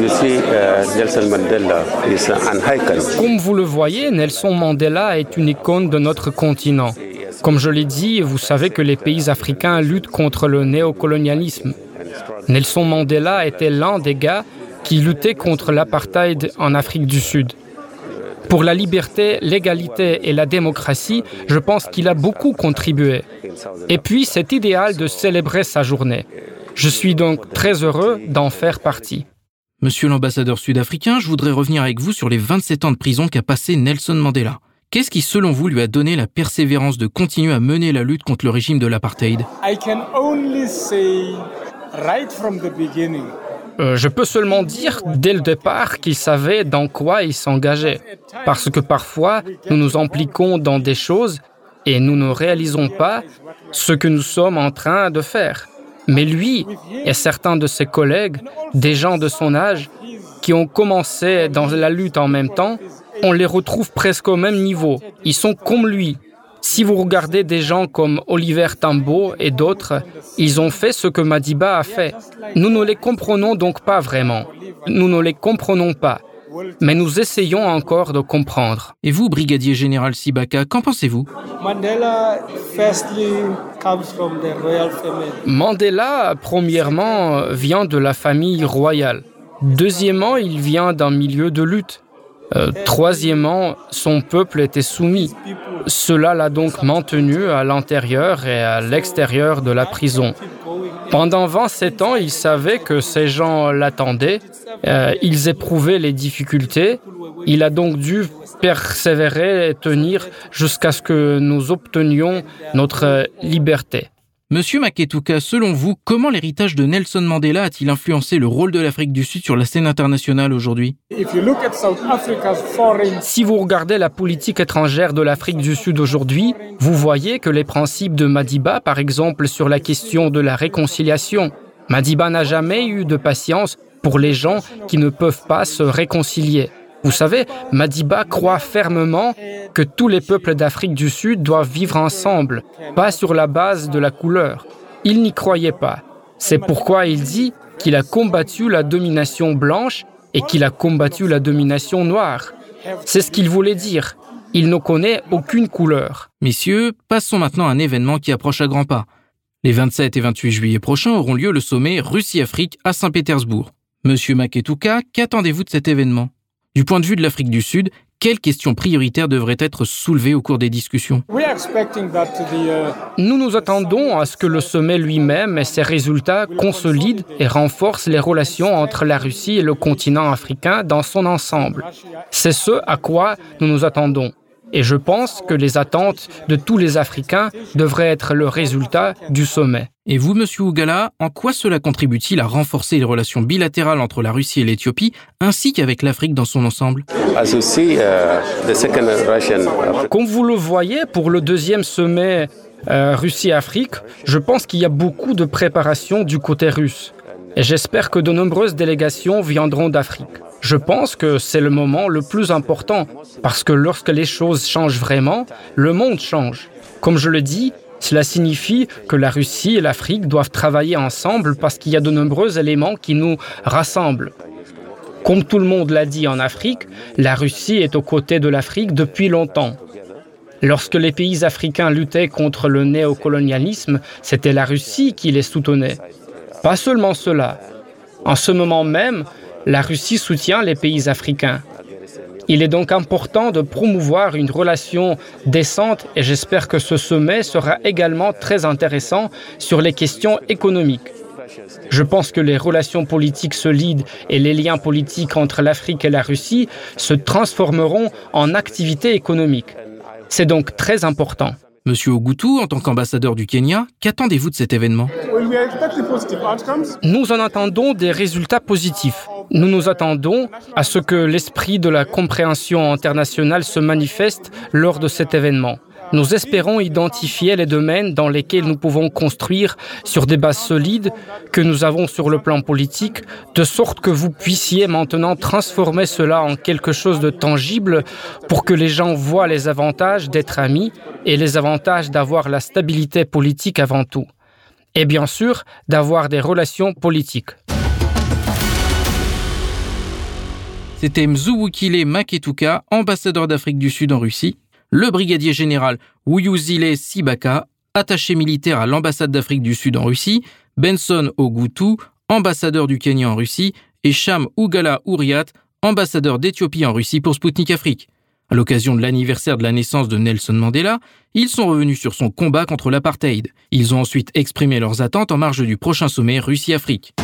Comme vous le voyez, Nelson Mandela est une icône de notre continent. Comme je l'ai dit, vous savez que les pays africains luttent contre le néocolonialisme. Nelson Mandela était l'un des gars qui luttait contre l'apartheid en Afrique du Sud. Pour la liberté, l'égalité et la démocratie, je pense qu'il a beaucoup contribué. Et puis, c'est idéal de célébrer sa journée. Je suis donc très heureux d'en faire partie. Monsieur l'ambassadeur sud-africain, je voudrais revenir avec vous sur les vingt-sept ans de prison qu'a passé Nelson Mandela. Qu'est-ce qui, selon vous, lui a donné la persévérance de continuer à mener la lutte contre le régime de l'apartheid ? I can only say, right from the beginning, Euh, je peux seulement dire dès le départ qu'il savait dans quoi il s'engageait. Parce que parfois, nous nous impliquons dans des choses et nous ne réalisons pas ce que nous sommes en train de faire. Mais lui et certains de ses collègues, des gens de son âge, qui ont commencé dans la lutte en même temps, on les retrouve presque au même niveau. Ils sont comme lui. Si vous regardez des gens comme Oliver Tambo et d'autres, ils ont fait ce que Madiba a fait. Nous ne les comprenons donc pas vraiment. Nous ne les comprenons pas. Mais nous essayons encore de comprendre. Et vous, brigadier général Sibaka, qu'en pensez-vous ? Mandela, firstly, comes from the royal family. Mandela, premièrement, vient de la famille royale. Deuxièmement, il vient d'un milieu de lutte. Euh, troisièmement, son peuple était soumis. Cela l'a donc maintenu à l'intérieur et à l'extérieur de la prison. Pendant vingt-sept ans, il savait que ces gens l'attendaient, euh, ils éprouvaient les difficultés. Il a donc dû persévérer et tenir jusqu'à ce que nous obtenions notre liberté. Monsieur Maketuka, selon vous, comment l'héritage de Nelson Mandela a-t-il influencé le rôle de l'Afrique du Sud sur la scène internationale aujourd'hui ? Si vous regardez la politique étrangère de l'Afrique du Sud aujourd'hui, vous voyez que les principes de Madiba, par exemple sur la question de la réconciliation, Madiba n'a jamais eu de patience pour les gens qui ne peuvent pas se réconcilier. Vous savez, Madiba croit fermement que tous les peuples d'Afrique du Sud doivent vivre ensemble, pas sur la base de la couleur. Il n'y croyait pas. C'est pourquoi il dit qu'il a combattu la domination blanche et qu'il a combattu la domination noire. C'est ce qu'il voulait dire. Il ne connaît aucune couleur. Messieurs, passons maintenant à un événement qui approche à grands pas. Les vingt-sept et vingt-huit juillet prochains auront lieu le sommet Russie-Afrique à Saint-Pétersbourg. Monsieur Maketuka, qu'attendez-vous de cet événement ? Du point de vue de l'Afrique du Sud, quelles questions prioritaires devraient être soulevées au cours des discussions ? Nous nous attendons à ce que le sommet lui-même et ses résultats consolident et renforcent les relations entre la Russie et le continent africain dans son ensemble. C'est ce à quoi nous nous attendons. Et je pense que les attentes de tous les Africains devraient être le résultat du sommet. Et vous, Monsieur Ougala, en quoi cela contribue-t-il à renforcer les relations bilatérales entre la Russie et l'Éthiopie, ainsi qu'avec l'Afrique dans son ensemble ? Comme vous le voyez, pour le deuxième sommet euh, Russie-Afrique, je pense qu'il y a beaucoup de préparation du côté russe. Et j'espère que de nombreuses délégations viendront d'Afrique. Je pense que c'est le moment le plus important, parce que lorsque les choses changent vraiment, le monde change. Comme je le dis, cela signifie que la Russie et l'Afrique doivent travailler ensemble parce qu'il y a de nombreux éléments qui nous rassemblent. Comme tout le monde l'a dit en Afrique, la Russie est aux côtés de l'Afrique depuis longtemps. Lorsque les pays africains luttaient contre le néocolonialisme, c'était la Russie qui les soutenait. Pas seulement cela. En ce moment même, la Russie soutient les pays africains. Il est donc important de promouvoir une relation décente et j'espère que ce sommet sera également très intéressant sur les questions économiques. Je pense que les relations politiques solides et les liens politiques entre l'Afrique et la Russie se transformeront en activités économiques. C'est donc très important. Monsieur Ogutu, en tant qu'ambassadeur du Kenya, qu'attendez-vous de cet événement ? Nous en attendons des résultats positifs. Nous nous attendons à ce que l'esprit de la compréhension internationale se manifeste lors de cet événement. Nous espérons identifier les domaines dans lesquels nous pouvons construire sur des bases solides que nous avons sur le plan politique, de sorte que vous puissiez maintenant transformer cela en quelque chose de tangible pour que les gens voient les avantages d'être amis et les avantages d'avoir la stabilité politique avant tout. Et bien sûr, d'avoir des relations politiques. C'était Mzubukile Maketuka, ambassadeur d'Afrique du Sud en Russie, le brigadier général Wuyuzile Sibaka, attaché militaire à l'ambassade d'Afrique du Sud en Russie, Benson Ogutu, ambassadeur du Kenya en Russie, et Sham Ougala Ouriat, ambassadeur d'Éthiopie en Russie pour Sputnik Afrique. À l'occasion de l'anniversaire de la naissance de Nelson Mandela, ils sont revenus sur son combat contre l'apartheid. Ils ont ensuite exprimé leurs attentes en marge du prochain sommet Russie-Afrique.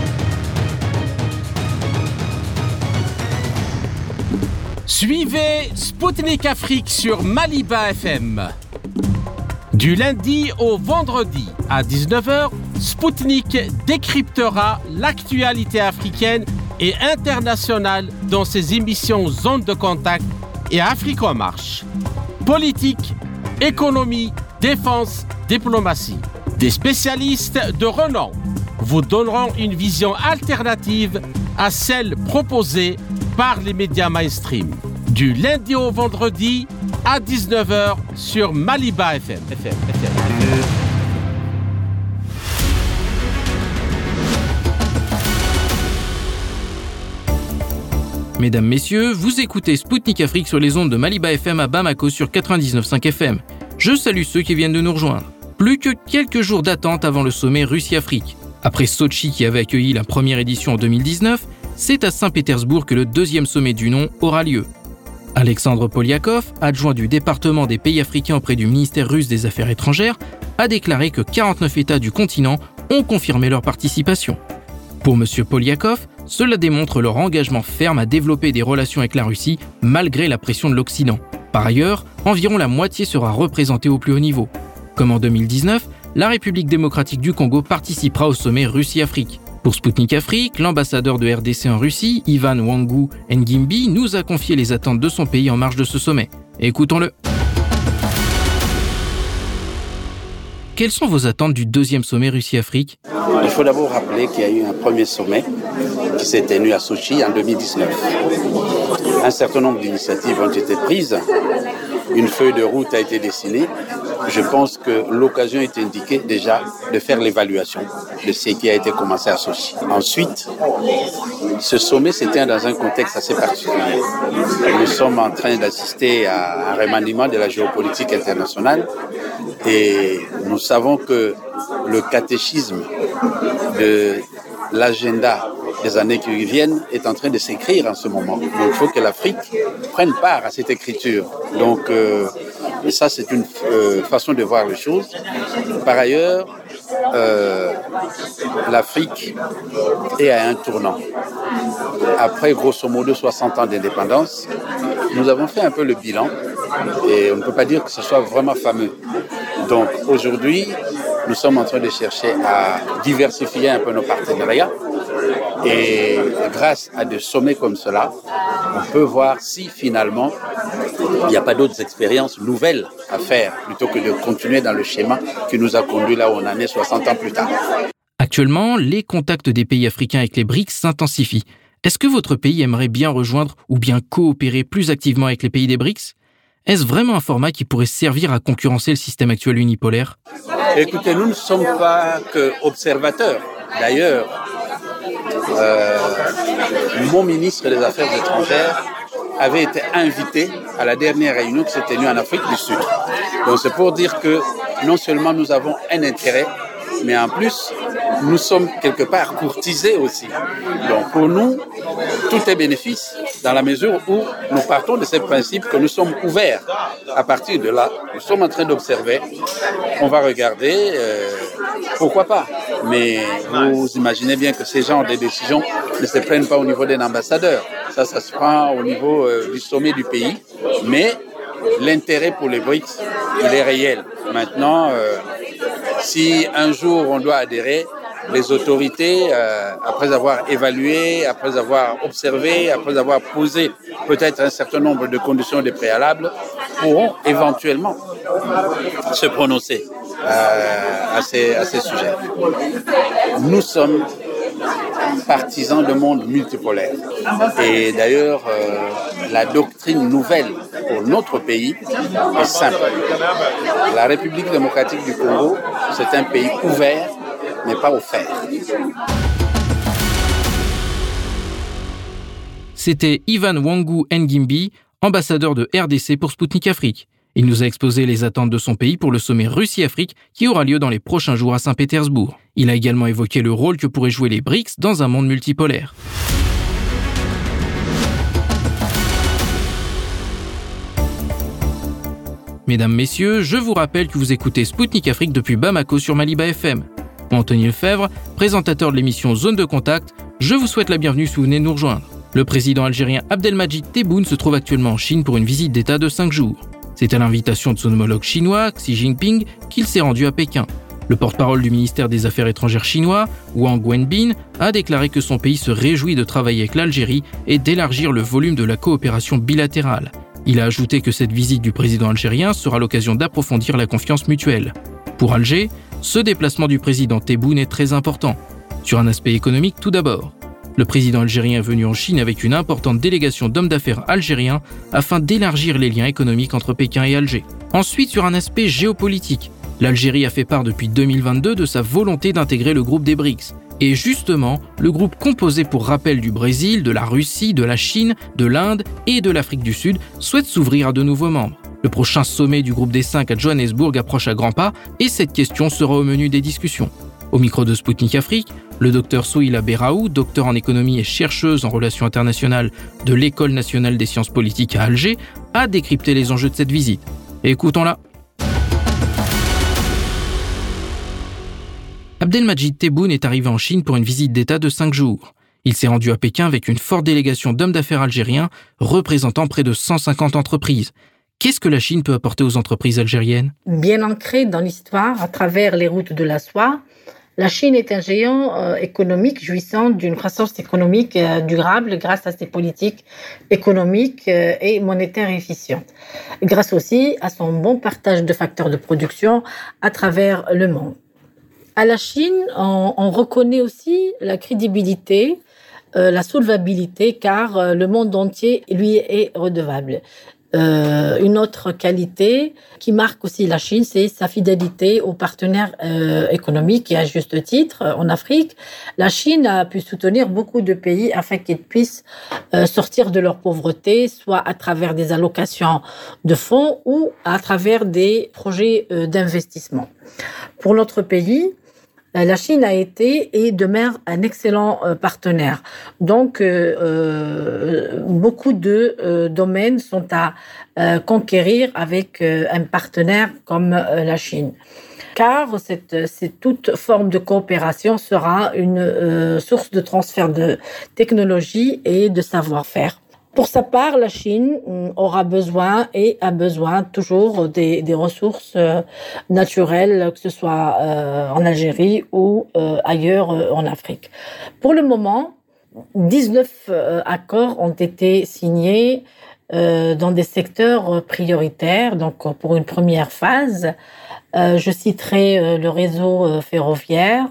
Suivez Sputnik Afrique sur Maliba F M. Du lundi au vendredi à dix-neuf heures, Sputnik décryptera l'actualité africaine et internationale dans ses émissions Zone de Contact et Afrique en marche. Politique, économie, défense, diplomatie. Des spécialistes de renom vous donneront une vision alternative à celle proposée par les médias mainstream. Du lundi au vendredi à dix-neuf heures sur Maliba F M. F M, F M. Mesdames, Messieurs, vous écoutez Sputnik Afrique sur les ondes de Maliba F M à Bamako sur quatre-vingt-dix-neuf virgule cinq F M. Je salue ceux qui viennent de nous rejoindre. Plus que quelques jours d'attente avant le sommet Russie-Afrique. Après Sotchi qui avait accueilli la première édition en deux mille dix-neuf, c'est à Saint-Pétersbourg que le deuxième sommet du nom aura lieu. Alexandre Polyakov, adjoint du département des pays africains auprès du ministère russe des Affaires étrangères, a déclaré que quarante-neuf États du continent ont confirmé leur participation. Pour M. Polyakov, cela démontre leur engagement ferme à développer des relations avec la Russie malgré la pression de l'Occident. Par ailleurs, environ la moitié sera représentée au plus haut niveau. Comme en deux mille dix-neuf, la République démocratique du Congo participera au sommet Russie-Afrique. Pour Sputnik Afrique, l'ambassadeur de R D C en Russie, Ivan Wangu Ngimbi, nous a confié les attentes de son pays en marge de ce sommet. Écoutons-le. Quelles sont vos attentes du deuxième sommet Russie-Afrique ? Il faut d'abord rappeler qu'il y a eu un premier sommet qui s'est tenu à Sochi en deux mille dix-neuf. Un certain nombre d'initiatives ont été prises, une feuille de route a été dessinée. Je pense que l'occasion est indiquée déjà de faire l'évaluation de ce qui a été commencé à Sochi. Ensuite, ce sommet s'était dans un contexte assez particulier. Nous sommes en train d'assister à un remaniement de la géopolitique internationale et nous savons que le catéchisme de l'agenda des années qui viennent est en train de s'écrire en ce moment. Donc il faut que l'Afrique prenne part à cette écriture. Donc euh, et ça c'est une euh, façon de voir les choses. Par ailleurs, euh, l'Afrique est à un tournant. Après grosso modo soixante ans d'indépendance, nous avons fait un peu le bilan et on ne peut pas dire que ce soit vraiment fameux. Donc aujourd'hui, nous sommes en train de chercher à diversifier un peu nos partenariats. Et grâce à des sommets comme cela, on peut voir si finalement il n'y a pas d'autres expériences nouvelles à faire plutôt que de continuer dans le schéma qui nous a conduit là où on en est soixante ans plus tard. Actuellement, les contacts des pays africains avec les BRICS s'intensifient. Est-ce que votre pays aimerait bien rejoindre ou bien coopérer plus activement avec les pays des BRICS ? Est-ce vraiment un format qui pourrait servir à concurrencer le système actuel unipolaire ? Écoutez, nous ne sommes pas que observateurs. D'ailleurs, euh, mon ministre des Affaires étrangères avait été invité à la dernière réunion qui s'est tenue en Afrique du Sud. Donc c'est pour dire que non seulement nous avons un intérêt, mais en plus, nous sommes quelque part courtisés aussi. Donc pour nous, tout est bénéfice dans la mesure où nous partons de ce principe que nous sommes ouverts. À partir de là, nous sommes en train d'observer, on va regarder, euh, pourquoi pas. Mais vous imaginez bien que ces genres de décisions ne se prennent pas au niveau d'un ambassadeur. Ça, ça se prend au niveau euh, du sommet du pays. Mais l'intérêt pour les BRICS, il est réel. Maintenant, euh, si un jour on doit adhérer, les autorités, euh, après avoir évalué, après avoir observé, après avoir posé peut-être un certain nombre de conditions de préalables, pourront éventuellement se prononcer euh, à ces, à ces sujets. Nous sommes partisans d'un monde multipolaire. Et d'ailleurs, euh, la doctrine nouvelle pour notre pays est simple. La République démocratique du Congo, c'est un pays ouvert, mais pas offert. C'était Ivan Wangu Ngimbi, ambassadeur de R D C pour Sputnik Afrique. Il nous a exposé les attentes de son pays pour le sommet Russie-Afrique qui aura lieu dans les prochains jours à Saint-Pétersbourg. Il a également évoqué le rôle que pourraient jouer les BRICS dans un monde multipolaire. Mesdames, Messieurs, je vous rappelle que vous écoutez Sputnik Afrique depuis Bamako sur Maliba F M. Anthony Lefebvre, présentateur de l'émission Zone de Contact, je vous souhaite la bienvenue si vous venez nous rejoindre. Le président algérien Abdelmadjid Tebboune se trouve actuellement en Chine pour une visite d'État de cinq jours. C'est à l'invitation de son homologue chinois, Xi Jinping, qu'il s'est rendu à Pékin. Le porte-parole du ministère des Affaires étrangères chinois, Wang Wenbin, a déclaré que son pays se réjouit de travailler avec l'Algérie et d'élargir le volume de la coopération bilatérale. Il a ajouté que cette visite du président algérien sera l'occasion d'approfondir la confiance mutuelle. Pour Alger, ce déplacement du président Tebboune est très important. Sur un aspect économique tout d'abord. Le président algérien est venu en Chine avec une importante délégation d'hommes d'affaires algériens afin d'élargir les liens économiques entre Pékin et Alger. Ensuite, sur un aspect géopolitique, l'Algérie a fait part depuis deux mille vingt-deux de sa volonté d'intégrer le groupe des BRICS. Et justement, le groupe composé pour rappel du Brésil, de la Russie, de la Chine, de l'Inde et de l'Afrique du Sud souhaite s'ouvrir à de nouveaux membres. Le prochain sommet du groupe des cinq à Johannesburg approche à grands pas et cette question sera au menu des discussions. Au micro de Sputnik Afrique, le docteur Souila Beraou, docteur en économie et chercheuse en relations internationales de l'École nationale des sciences politiques à Alger, a décrypté les enjeux de cette visite. Écoutons-la. Abdelmadjid Tebboune est arrivé en Chine pour une visite d'État de cinq jours. Il s'est rendu à Pékin avec une forte délégation d'hommes d'affaires algériens représentant près de cent cinquante entreprises. Qu'est-ce que la Chine peut apporter aux entreprises algériennes ? Bien ancrée dans l'histoire, à travers les routes de la soie, la Chine est un géant euh, économique jouissant d'une croissance économique euh, durable grâce à ses politiques économiques euh, et monétaires efficientes. Grâce aussi à son bon partage de facteurs de production à travers le monde. À la Chine, on, on reconnaît aussi la crédibilité, euh, la solvabilité, car euh, le monde entier lui est redevable. Euh, une autre qualité qui marque aussi la Chine, c'est sa fidélité aux partenaires euh, économiques et à juste titre. En Afrique, la Chine a pu soutenir beaucoup de pays afin qu'ils puissent euh, sortir de leur pauvreté, soit à travers des allocations de fonds ou à travers des projets euh, d'investissement. Pour notre pays, la Chine a été et demeure un excellent euh, partenaire. Donc, euh, euh, beaucoup de euh, domaines sont à euh, conquérir avec euh, un partenaire comme euh, la Chine. Car cette, cette, toute forme de coopération sera une euh, source de transfert de technologie et de savoir-faire. Pour sa part, la Chine aura besoin et a besoin toujours des, des ressources euh, naturelles, que ce soit euh, en Algérie ou euh, ailleurs euh, en Afrique. Pour le moment, dix-neuf euh, accords ont été signés euh, dans des secteurs prioritaires. Donc, pour une première phase, euh, je citerai euh, le réseau euh, ferroviaire.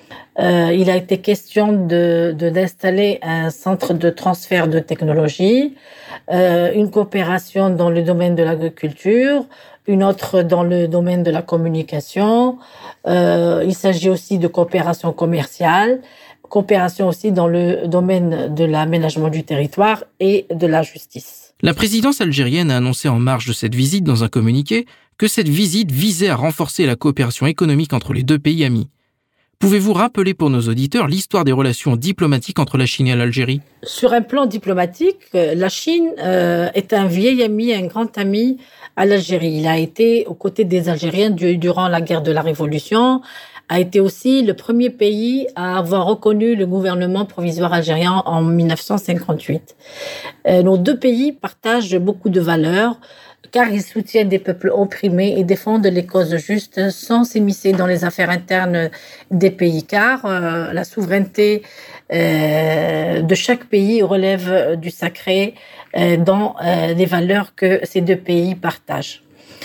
Euh, il a été question de, de d'installer un centre de transfert de technologie, euh, une coopération dans le domaine de l'agriculture, une autre dans le domaine de la communication. Euh, il s'agit aussi de coopération commerciale, coopération aussi dans le domaine de l'aménagement du territoire et de la justice. La présidence algérienne a annoncé en marge de cette visite dans un communiqué que cette visite visait à renforcer la coopération économique entre les deux pays amis. Pouvez-vous rappeler pour nos auditeurs l'histoire des relations diplomatiques entre la Chine et l'Algérie ? Sur un plan diplomatique, la Chine euh, est un vieil ami, un grand ami à l'Algérie. Il a été aux côtés des Algériens durant la guerre de la Révolution, a été aussi le premier pays à avoir reconnu le gouvernement provisoire algérien en dix-neuf cent cinquante-huit. Euh, nos deux pays partagent beaucoup de valeurs, car ils soutiennent des peuples opprimés et défendent les causes justes sans s'immiscer dans les affaires internes des pays, car euh, la souveraineté euh, de chaque pays relève du sacré euh, dans euh, les valeurs que ces deux pays partagent.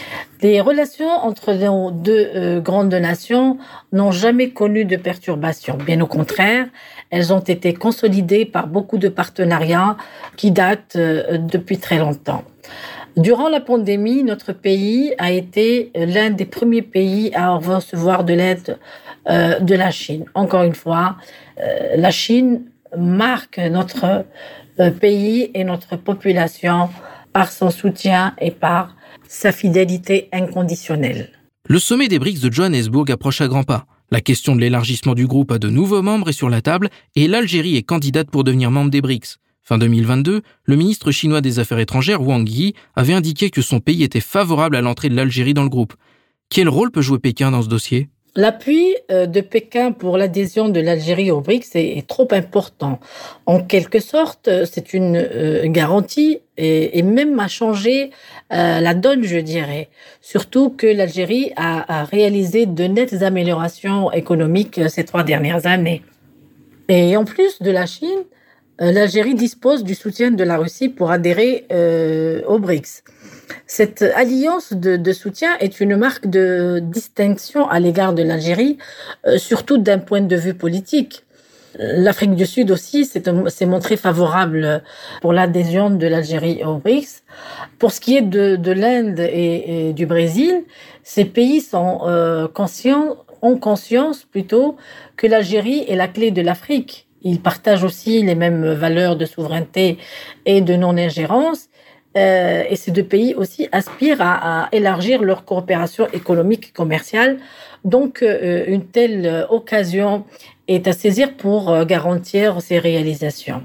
Les relations entre nos deux euh, grandes nations n'ont jamais connu de perturbations. Bien au contraire, elles ont été consolidées par beaucoup de partenariats qui datent euh, depuis très longtemps. Durant la pandémie, notre pays a été l'un des premiers pays à recevoir de l'aide euh, de la Chine. Encore une fois, euh, la Chine marque notre euh, pays et notre population par son soutien et par sa fidélité inconditionnelle. Le sommet des BRICS de Johannesburg approche à grands pas. La question de l'élargissement du groupe à de nouveaux membres est sur la table et l'Algérie est candidate pour devenir membre des BRICS. Fin deux mille vingt-deux, le ministre chinois des Affaires étrangères, Wang Yi, avait indiqué que son pays était favorable à l'entrée de l'Algérie dans le groupe. Quel rôle peut jouer Pékin dans ce dossier ? L'appui de Pékin pour l'adhésion de l'Algérie aux BRICS est trop important. En quelque sorte, c'est une garantie et même a changé la donne, je dirais. Surtout que l'Algérie a réalisé de nettes améliorations économiques ces trois dernières années. Et en plus de la Chine, l'Algérie dispose du soutien de la Russie pour adhérer euh, aux BRICS. Cette alliance de, de soutien est une marque de distinction à l'égard de l'Algérie, euh, surtout d'un point de vue politique. L'Afrique du Sud aussi s'est, s'est montrée favorable pour l'adhésion de l'Algérie aux BRICS. Pour ce qui est de, de l'Inde et, et du Brésil, ces pays sont euh, conscients, ont conscience plutôt que l'Algérie est la clé de l'Afrique. Ils partagent aussi les mêmes valeurs de souveraineté et de non-ingérence. Euh, et ces deux pays aussi aspirent à, à élargir leur coopération économique et commerciale. Donc, euh, une telle occasion est à saisir pour euh, garantir ces réalisations.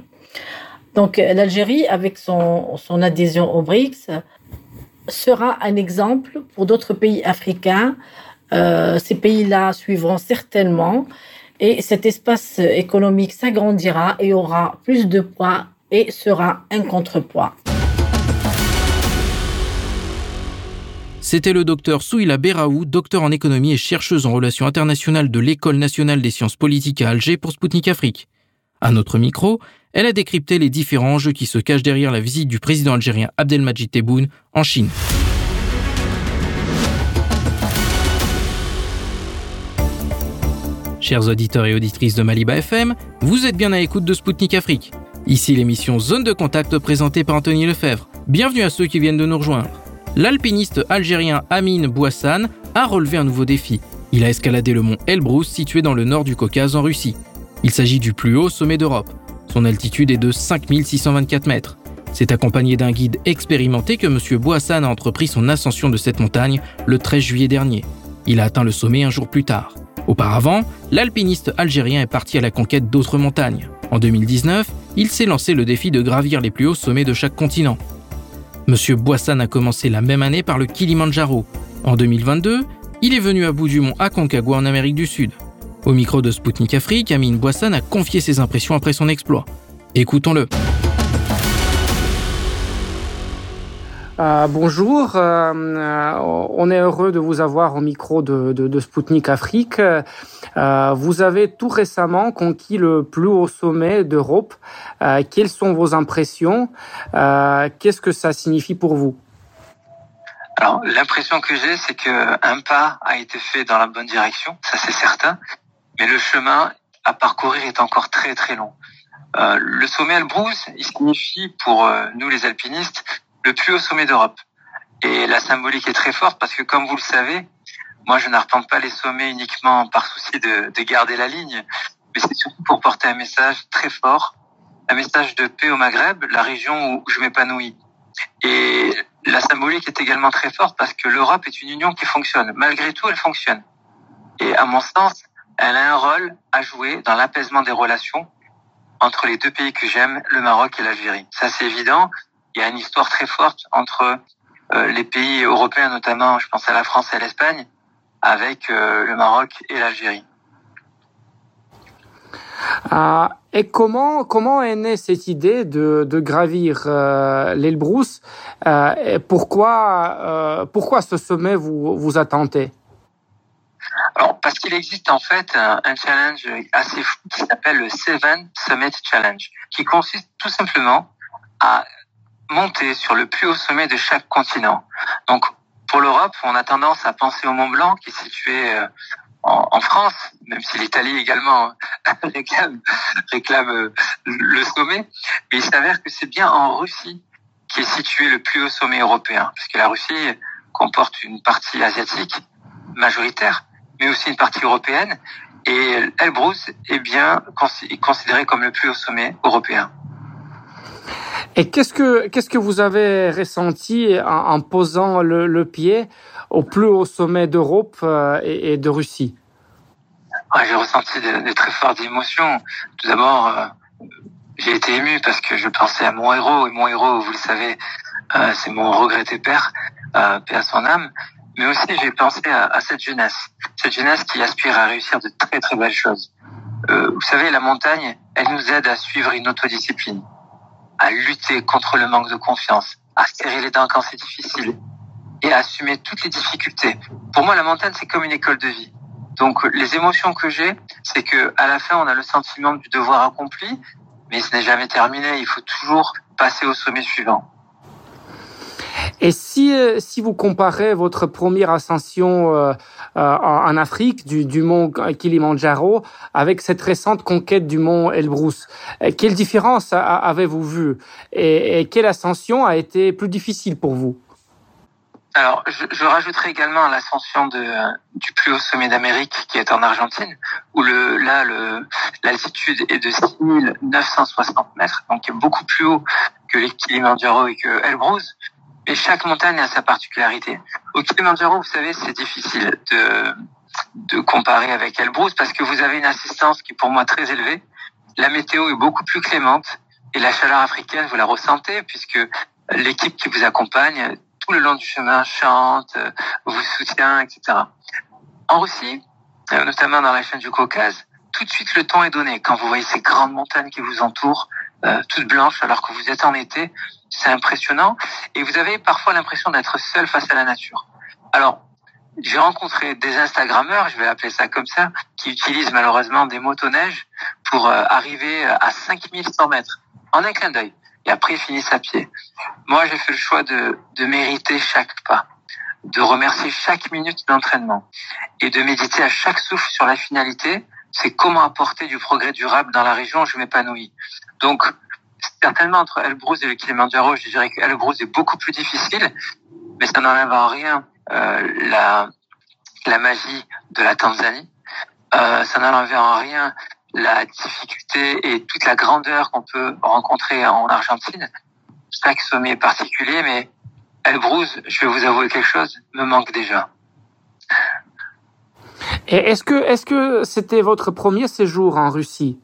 Donc, l'Algérie, avec son, son adhésion aux BRICS, sera un exemple pour d'autres pays africains Euh, ces pays-là suivront certainement et cet espace économique s'agrandira et aura plus de poids et sera un contrepoids. C'était le docteur Souila Beraou, docteur en économie et chercheuse en relations internationales de l'École nationale des sciences politiques à Alger pour Spoutnik Afrique. À notre micro, elle a décrypté les différents enjeux qui se cachent derrière la visite du président algérien Abdelmadjid Tebboune en Chine. Chers auditeurs et auditrices de Maliba F M, vous êtes bien à l'écoute de Spoutnik Afrique. Ici l'émission Zone de contact présentée par Anthony Lefebvre. Bienvenue à ceux qui viennent de nous rejoindre. L'alpiniste algérien Amine Bouassane a relevé un nouveau défi. Il a escaladé le mont Elbrus situé dans le nord du Caucase en Russie. Il s'agit du plus haut sommet d'Europe. Son altitude est de cinq mille six cent vingt-quatre mètres. C'est accompagné d'un guide expérimenté que M. Bouassane a entrepris son ascension de cette montagne le treize juillet dernier. Il a atteint le sommet un jour plus tard. Auparavant, l'alpiniste algérien est parti à la conquête d'autres montagnes. En deux mille dix-neuf, il s'est lancé le défi de gravir les plus hauts sommets de chaque continent. M. Bouassane a commencé la même année par le Kilimandjaro. En deux mille vingt-deux, il est venu à bout du mont Aconcagua en Amérique du Sud. Au micro de Spoutnik Afrique, Amine Bouassane a confié ses impressions après son exploit. Écoutons-le. Euh, bonjour, euh, on est heureux de vous avoir au micro de, de, de Spoutnik Afrique. Euh, vous avez tout récemment conquis le plus haut sommet d'Europe. Euh, quelles sont vos impressions? euh, Qu'est-ce que ça signifie pour vous? Alors, l'impression que j'ai, c'est qu'un pas a été fait dans la bonne direction, ça c'est certain, mais le chemin à parcourir est encore très très long. Euh, le sommet Elbrus, il signifie pour euh, nous les alpinistes le plus haut sommet d'Europe. Et la symbolique est très forte parce que, comme vous le savez, moi je n'arpente pas les sommets uniquement par souci de, de garder la ligne, mais c'est surtout pour porter un message très fort, un message de paix au Maghreb, la région où je m'épanouis. Et la symbolique est également très forte parce que l'Europe est une union qui fonctionne. Malgré tout, elle fonctionne. Et à mon sens, elle a un rôle à jouer dans l'apaisement des relations entre les deux pays que j'aime, le Maroc et l'Algérie. Ça, c'est évident. Il y a une histoire très forte entre euh, les pays européens, notamment, je pense à la France et à l'Espagne, avec euh, le Maroc et l'Algérie. Euh, et comment comment est née cette idée de de gravir euh, l'Elbrus? euh, et pourquoi euh, pourquoi ce sommet vous vous a tenté? Alors, parce qu'il existe en fait un, un challenge assez fou qui s'appelle le Seven Summit Challenge, qui consiste tout simplement à monter sur le plus haut sommet de chaque continent. Donc, pour l'Europe, on a tendance à penser au Mont Blanc, qui est situé euh, en, en France, même si l'Italie également réclame, réclame euh, le sommet. Mais il s'avère que c'est bien en Russie qui est situé le plus haut sommet européen, puisque la Russie comporte une partie asiatique majoritaire, mais aussi une partie européenne. Et Elbrus est bien considéré comme le plus haut sommet européen. Et qu'est-ce que qu'est-ce que vous avez ressenti en, en posant le, le pied au plus haut sommet d'Europe euh, et, et de Russie? Ouais, j'ai ressenti de, de très fortes émotions. Tout d'abord, euh, j'ai été ému parce que je pensais à mon héros, et mon héros, vous le savez, euh, c'est mon regretté père, euh, paix à son âme. Mais aussi, j'ai pensé à, à cette jeunesse, cette jeunesse qui aspire à réussir de très très belles choses. Euh, vous savez, la montagne, elle nous aide à suivre une autodiscipline, à lutter contre le manque de confiance, à serrer les dents quand c'est difficile et à assumer toutes les difficultés. Pour moi, la montagne, c'est comme une école de vie. Donc, les émotions que j'ai, c'est que à la fin, on a le sentiment du devoir accompli, mais ce n'est jamais terminé. Il faut toujours passer au sommet suivant. Et si si vous comparez votre première ascension euh, euh, en Afrique du, du mont Kilimandjaro avec cette récente conquête du mont Elbrus, quelle différence avez-vous vue et, et quelle ascension a été plus difficile pour vous? Alors, je, je rajouterai également l'ascension de, du plus haut sommet d'Amérique qui est en Argentine, où le, là, le, l'altitude est de six mille neuf cent soixante mètres, donc beaucoup plus haut que les Kilimandjaro et que Elbrus. Et chaque montagne a sa particularité. Au Kilimandjaro, vous savez, c'est difficile de, de comparer avec Elbrus parce que vous avez une assistance qui est pour moi très élevée. La météo est beaucoup plus clémente et la chaleur africaine, vous la ressentez puisque l'équipe qui vous accompagne tout le long du chemin chante, vous soutient, et cetera. En Russie, euh, notamment dans la chaîne du Caucase, tout de suite le ton est donné. Quand vous voyez ces grandes montagnes qui vous entourent, euh, toutes blanches alors que vous êtes en été, c'est impressionnant. Et vous avez parfois l'impression d'être seul face à la nature. Alors, j'ai rencontré des Instagrammeurs, je vais appeler ça comme ça, qui utilisent malheureusement des motoneiges pour euh, arriver à cinq mille cent mètres en un clin d'œil. Et après, ils finissent à pied. Moi, j'ai fait le choix de, de mériter chaque pas, de remercier chaque minute d'entraînement et de méditer à chaque souffle sur la finalité. C'est comment apporter du progrès durable dans la région où je m'épanouis. Donc, certainement, entre Elbrus et le Kilimandjaro, je dirais que Elbrus est beaucoup plus difficile, mais ça n'enlève en rien euh, la, la magie de la Tanzanie. Euh, ça n'enlève en rien la difficulté et toute la grandeur qu'on peut rencontrer en Argentine. Chaque sommet est particulier, mais Elbrus, je vais vous avouer quelque chose, me manque déjà. Et est-ce que, est-ce que c'était votre premier séjour en Russie?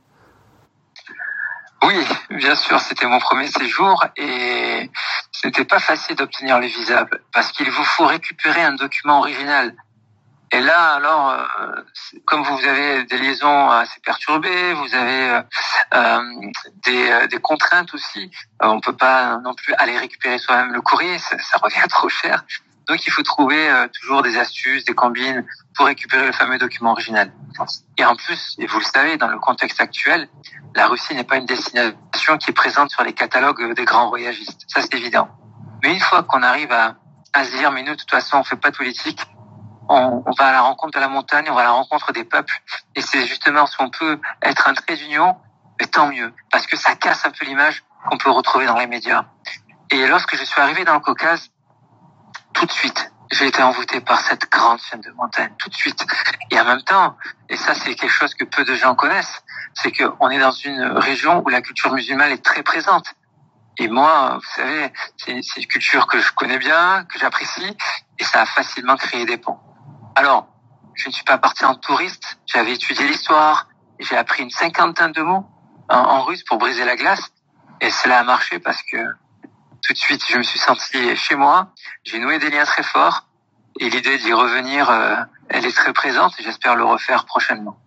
Oui, bien sûr, c'était mon premier séjour et ce n'était pas facile d'obtenir le visa parce qu'il vous faut récupérer un document original. Et là, alors, euh, comme vous avez des liaisons assez perturbées, vous avez euh, des, des contraintes aussi, euh, on peut pas non plus aller récupérer soi-même le courrier, ça, ça revient trop cher. Donc, il faut trouver euh, toujours des astuces, des combines pour récupérer le fameux document original. Et en plus, et vous le savez, dans le contexte actuel, la Russie n'est pas une destination qui est présente sur les catalogues des grands voyagistes. Ça, c'est évident. Mais une fois qu'on arrive à, à se dire, mais nous, de toute façon, on fait pas de politique, on, on va à la rencontre de la montagne, on va à la rencontre des peuples. Et c'est justement si on peut être un trait d'union, mais tant mieux. Parce que ça casse un peu l'image qu'on peut retrouver dans les médias. Et lorsque je suis arrivé dans le Caucase, tout de suite, j'ai été envoûté par cette grande chaîne de montagnes, tout de suite. Et en même temps, et ça c'est quelque chose que peu de gens connaissent, c'est qu'on est dans une région où la culture musulmane est très présente. Et moi, vous savez, c'est, c'est une culture que je connais bien, que j'apprécie, et ça a facilement créé des ponts. Alors, je ne suis pas parti en touriste, j'avais étudié l'histoire, j'ai appris une cinquantaine de mots en, en russe pour briser la glace, et cela a marché parce que tout de suite, je me suis senti chez moi, j'ai noué des liens très forts, et l'idée d'y revenir, euh, elle est très présente, et j'espère le refaire prochainement.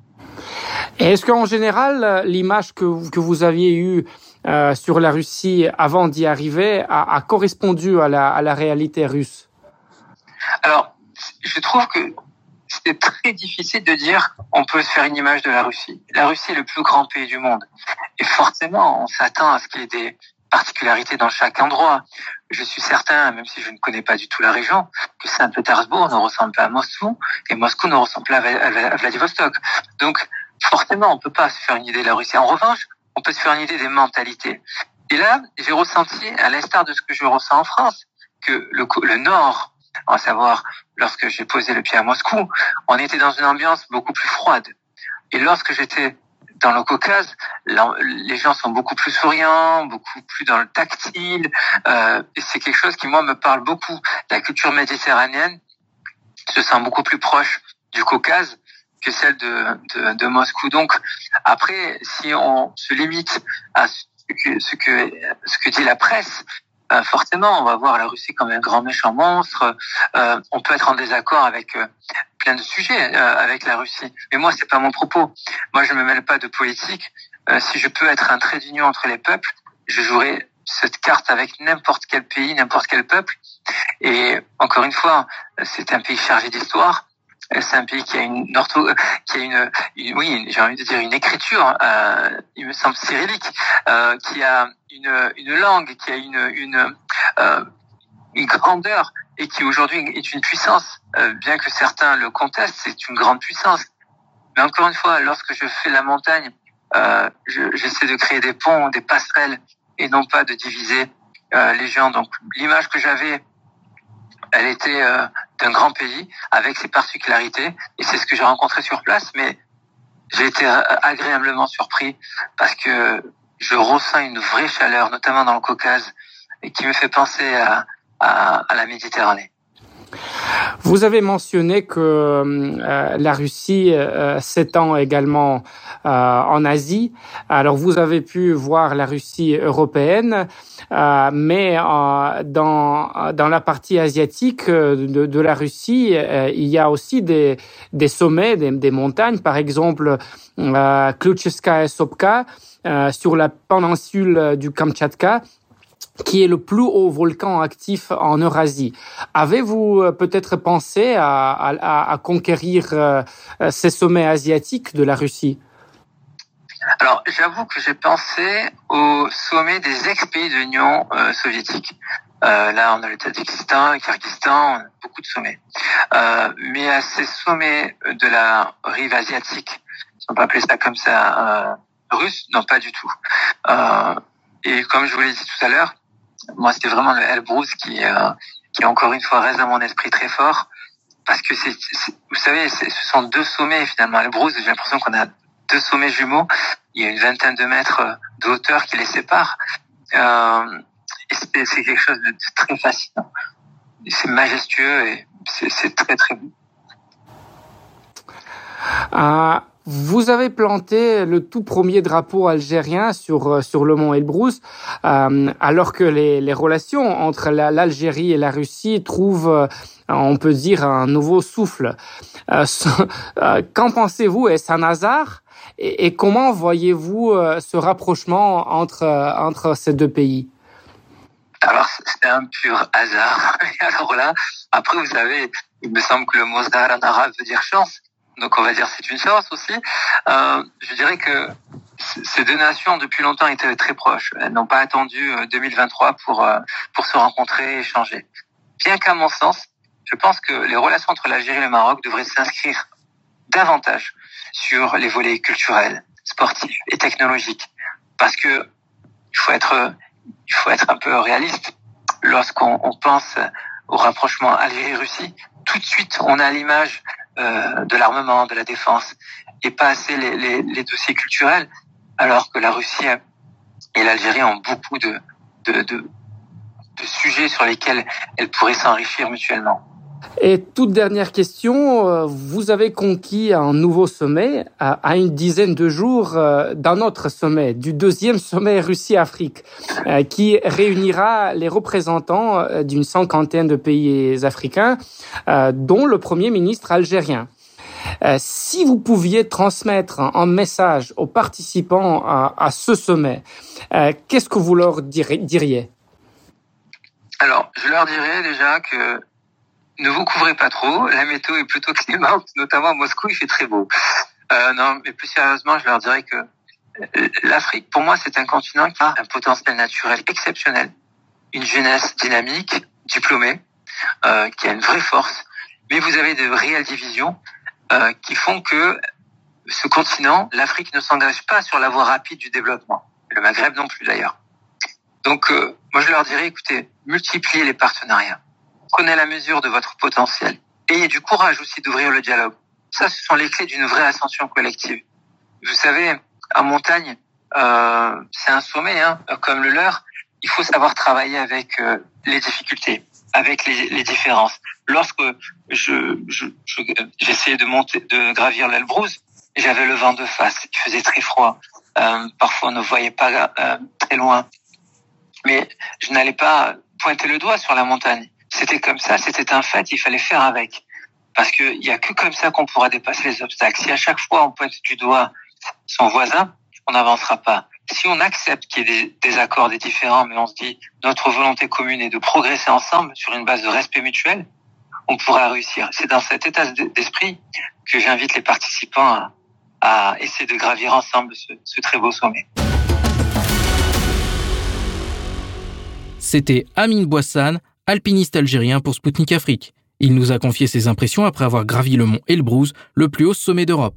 Et est-ce qu'en général, l'image que, que vous aviez eue euh, sur la Russie avant d'y arriver a, a correspondu à la, à la réalité russe? Alors, je trouve que c'est très difficile de dire on peut se faire une image de la Russie. La Russie est le plus grand pays du monde. Et forcément, on s'attend à ce qu'il y ait des particularités dans chaque endroit. Je suis certain, même si je ne connais pas du tout la région, que Saint-Pétersbourg ne ressemble pas à Moscou et Moscou ne ressemble pas à Vladivostok. Donc, forcément, on ne peut pas se faire une idée de la Russie. En revanche, on peut se faire une idée des mentalités. Et là, j'ai ressenti, à l'instar de ce que je ressens en France, que le, le Nord, à savoir, lorsque j'ai posé le pied à Moscou, on était dans une ambiance beaucoup plus froide. Et lorsque j'étais dans le Caucase, les gens sont beaucoup plus souriants, beaucoup plus dans le tactile, euh, et c'est quelque chose qui, moi, me parle beaucoup. La culture méditerranéenne se sent beaucoup plus proche du Caucase que celle de, de, de Moscou. Donc, après, si on se limite à ce que, ce que, ce que dit la presse, euh, forcément, on va voir la Russie comme un grand méchant monstre. Euh, on peut être en désaccord avec euh, plein de sujets euh, avec la Russie. Mais moi, c'est pas mon propos. Moi, je me mêle pas de politique. Euh, si je peux être un trait d'union entre les peuples, je jouerai cette carte avec n'importe quel pays, n'importe quel peuple. Et encore une fois, c'est un pays chargé d'histoire. C'est un pays qui a une ortho, qui a une, une oui, j'ai envie de dire une écriture, euh, il me semble cyrillique, euh, qui a une, une langue, qui a une, une, euh, une grandeur et qui aujourd'hui est une puissance. Euh, bien que certains le contestent, c'est une grande puissance. Mais encore une fois, lorsque je fais la montagne, euh, je, j'essaie de créer des ponts, des passerelles et non pas de diviser euh, les gens. Donc l'image que j'avais, elle était euh, d'un grand pays avec ses particularités et c'est ce que j'ai rencontré sur place, mais j'ai été agréablement surpris parce que je ressens une vraie chaleur, notamment dans le Caucase, et qui me fait penser à, à, à la Méditerranée. Vous avez mentionné que euh, la Russie euh, s'étend également euh, en Asie. Alors, vous avez pu voir la Russie européenne, euh, mais euh, dans dans la partie asiatique de, de la Russie, euh, il y a aussi des des sommets, des, des montagnes. Par exemple, euh, Klutchevskaya Sopka euh, sur la péninsule du Kamtchatka, qui est le plus haut volcan actif en Eurasie. Avez-vous peut-être pensé à, à, à conquérir euh, ces sommets asiatiques de la Russie? Alors, j'avoue que j'ai pensé au sommet des ex-pays de l'Union euh, soviétique. Euh, là, on a le Tadjikistan, le Kyrgyzstan, on a beaucoup de sommets. Euh, mais à ces sommets de la rive asiatique, si on peut appeler ça comme ça, euh, russe, non, pas du tout. Euh, et comme je vous l'ai dit tout à l'heure, moi, c'était vraiment le Elbrus qui, euh, qui encore une fois reste dans mon esprit très fort, parce que c'est, c'est vous savez, c'est, ce sont deux sommets finalement. Elbrus, j'ai l'impression qu'on a deux sommets jumeaux. Il y a une vingtaine de mètres de hauteur qui les séparent. Euh, et c'est, c'est quelque chose de très fascinant. C'est majestueux et c'est, c'est très très beau. Ah. Vous avez planté le tout premier drapeau algérien sur sur le mont Elbrus, euh, alors que les les relations entre la, l'Algérie et la Russie trouvent, euh, on peut dire, un nouveau souffle. Euh, euh, qu'en pensez-vous? Est-ce un hasard? Et, et comment voyez-vous euh, ce rapprochement entre euh, entre ces deux pays? Alors, c'est un pur hasard. Alors là, après, vous savez, il me semble que le mot zahar en arabe veut dire chance. Donc on va dire c'est une chance aussi. Euh, je dirais que ces deux nations depuis longtemps étaient très proches. Elles n'ont pas attendu deux mille vingt-trois pour euh, pour se rencontrer et échanger. Bien qu'à mon sens, je pense que les relations entre l'Algérie et le Maroc devraient s'inscrire davantage sur les volets culturels, sportifs et technologiques, parce que il faut être il faut être un peu réaliste. Lorsqu'on on pense au rapprochement Algérie-Russie, tout de suite on a l'image Euh, de l'armement, de la défense, et pas assez les, les, les dossiers culturels, alors que la Russie et l'Algérie ont beaucoup de, de, de, de sujets sur lesquels elles pourraient s'enrichir mutuellement. Et toute dernière question, vous avez conquis un nouveau sommet à une dizaine de jours d'un autre sommet, du deuxième sommet Russie-Afrique, qui réunira les représentants d'une cinquantaine de pays africains, dont le Premier ministre algérien. Si vous pouviez transmettre un message aux participants à, à ce sommet, qu'est-ce que vous leur diriez? Alors, je leur dirais déjà que ne vous couvrez pas trop, la météo est plutôt clémente, notamment à Moscou, il fait très beau. Euh, non, mais plus sérieusement, je leur dirais que l'Afrique, pour moi, c'est un continent qui a un potentiel naturel exceptionnel, une jeunesse dynamique, diplômée, euh, qui a une vraie force, mais vous avez de réelles divisions euh, qui font que ce continent, l'Afrique, ne s'engage pas sur la voie rapide du développement. Le Maghreb non plus, d'ailleurs. Donc, euh, moi, je leur dirais, écoutez, multipliez les partenariats. Prenez la mesure de votre potentiel. Ayez du courage aussi d'ouvrir le dialogue. Ça, ce sont les clés d'une vraie ascension collective. Vous savez, en montagne, euh, c'est un sommet, hein, comme le leur. Il faut savoir travailler avec euh, les difficultés, avec les, les différences. Lorsque je, je, je j'essayais de monter, de gravir l'Elbrus, j'avais le vent de face. Il faisait très froid. Euh, parfois, on ne voyait pas euh, très loin. Mais je n'allais pas pointer le doigt sur la montagne. C'était comme ça, c'était un fait, il fallait faire avec. Parce qu'il n'y a que comme ça qu'on pourra dépasser les obstacles. Si à chaque fois on pointe du doigt son voisin, on n'avancera pas. Si on accepte qu'il y ait des, des accords, des différends, mais on se dit notre volonté commune est de progresser ensemble sur une base de respect mutuel, on pourra réussir. C'est dans cet état d'esprit que j'invite les participants à, à essayer de gravir ensemble ce, ce très beau sommet. C'était Amine Bouassane, alpiniste algérien pour Spoutnik Afrique. Il nous a confié ses impressions après avoir gravi le mont Elbrus, le plus haut sommet d'Europe.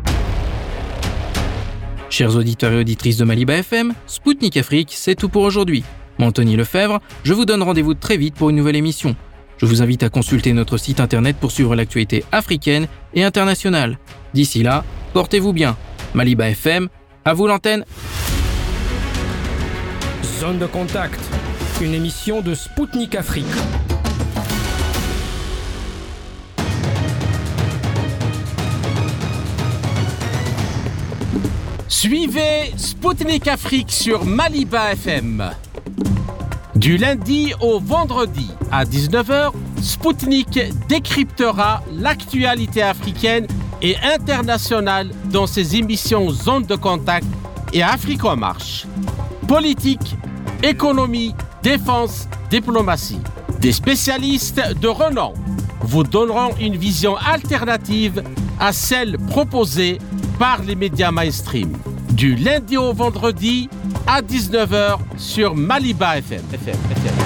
Chers auditeurs et auditrices de Maliba F M, Spoutnik Afrique, c'est tout pour aujourd'hui. Moi, Anthony Lefebvre, je vous donne rendez-vous très vite pour une nouvelle émission. Je vous invite à consulter notre site internet pour suivre l'actualité africaine et internationale. D'ici là, portez-vous bien. Maliba F M, à vous l'antenne. Zone de contact, une émission de Spoutnik Afrique. Suivez Spoutnik Afrique sur Maliba F M. Du lundi au vendredi à dix-neuf heures, Spoutnik décryptera l'actualité africaine et internationale dans ses émissions Zone de Contact et Afrique en marche. Politique, économie, défense, diplomatie. Des spécialistes de renom vous donneront une vision alternative à celle proposée par les médias mainstream. Du lundi au vendredi à dix-neuf heures sur Maliba F M. F M, F M.